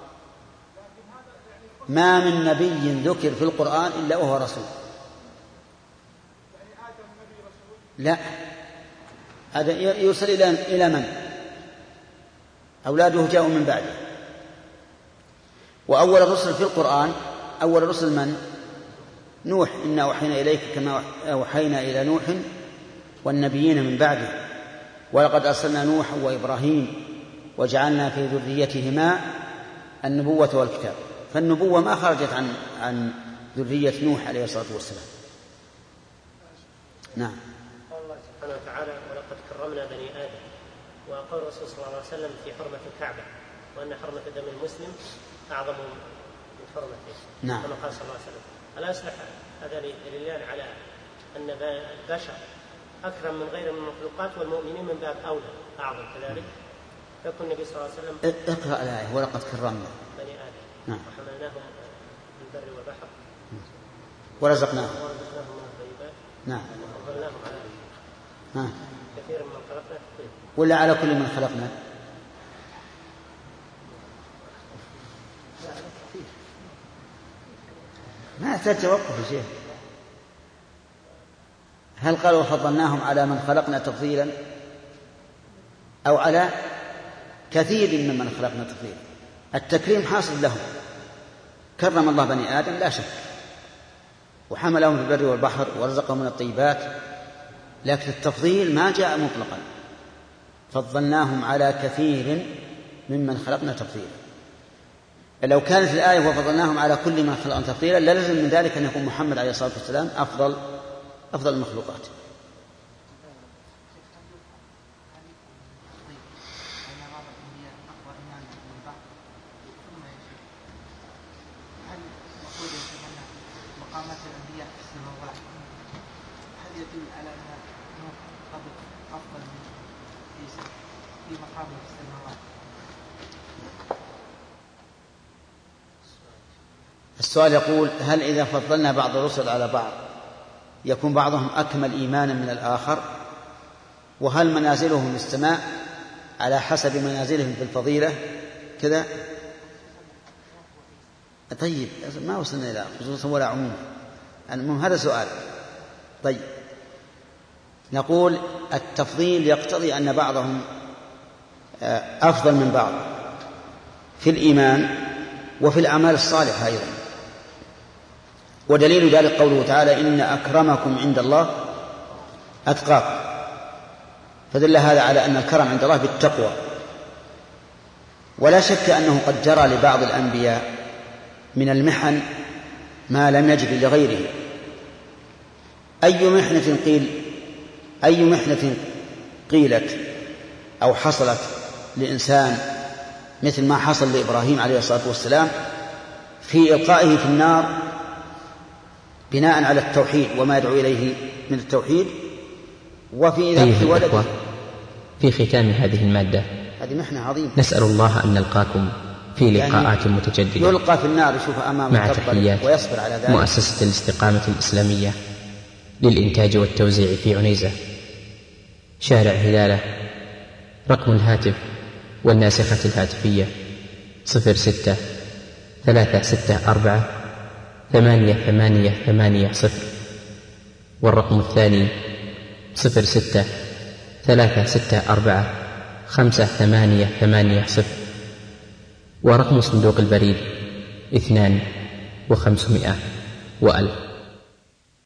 ما من نبي ذكر في القرآن إلا وهو رسول. لا، هذا يوصل إلى إلى من؟ أولاده جاءوا من بعده. وأول الرسل في القرآن أول الرسل من؟ نوح، إنا أوحينا إليك كما أوحينا إلى نوح والنبيين من بعده، ولقد أرسلنا نوحا وإبراهيم وجعلنا في ذريتهما النبوة والكتاب. فالنبوة ما خرجت عن عن ذرية نوح عليه الصلاة والسلام. نعم. قال الله سبحانه وتعالى ولقد كرمنا بني آدم، وقال الرسول صلى الله عليه وسلم في حرمة الكعبة وأن حرمة دم المسلم أعظم من حرمته. نعم. كما قال صلى الله عليه وسلم. ألا يصلح هذا دليلان على أن البشر أكرم من غير من المخلوقات والمؤمنين من باب أولى أعظم كذلك؟ يقول النبي صلى الله عليه وسلم اقرأ الآية ولقد كرمنا بني آدم. نعم. وحملناهم في البر والبحر ورزقناهم ورزقناهم من الطيبات. نعم. وفضلناهم على نعم. كثير من خلقنا تفضيلا. ولا على كل من خلقنا؟ ما يحتاج توقف يا شيخ. هل قالوا وفضلناهم على من خلقنا تفضيلا أو على كثير ممن خلقنا تفضيلا؟ التكريم حاصل لهم، كرم الله بني آدم لا شك، وحملهم في البر والبحر ورزقهم من الطيبات، لكن التفضيل ما جاء مطلقا. فضلناهم على كثير ممن خلقنا تفضيلا. لو كانت الآية وفضلناهم على كل من خلقنا تفضيلا للزم من ذلك أن يكون محمد عليه الصلاة والسلام أفضل أفضل المخلوقات. السؤال يقول هل إذا فضلنا بعض الرسل على بعض يكون بعضهم أكمل إيمانا من الآخر؟ وهل منازلهم في السماء على حسب منازلهم في الفضيلة كذا؟ طيب ما وصلنا إلى خصوصا ولا عموما، المهم هذا سؤال. طيب نقول التفضيل يقتضي أن بعضهم أفضل من بعض في الإيمان وفي الأعمال الصالحة أيضا، ودليل ذلك قوله تعالى إن أكرمكم عند الله أتقاكم، فدل هذا على أن الكرم عند الله بالتقوى. ولا شك أنه قد جرى لبعض الأنبياء من المحن ما لم يجري لغيره. أي محنة قيل أي محنة قيلت أو حصلت لإنسان مثل ما حصل لإبراهيم عليه الصلاة والسلام في إلقائه في النار بناء على التوحيد وما يدعو إليه من التوحيد، وفي ذبح ولده. في ختام هذه المادة هذه محنة عظيمة، نسأل الله أن نلقاكم في لقاءات يعني متجددة يلقى في النار يشوف أمامه مع تحيات ويصبر على ذلك. مؤسسة الاستقامة الإسلامية للإنتاج والتوزيع في عنيزة، شارع هلالة. رقم الهاتف والناسخة الهاتفية صفر ستة ثلاثة ستة أربعة ثمانية ثمانية ثمانية صفر، والرقم الثاني صفر ستة ثلاثة ستة أربعة خمسة ثمانية ثمانية صفر، ورقم صندوق البريد اثنان وخمسمائة وألف.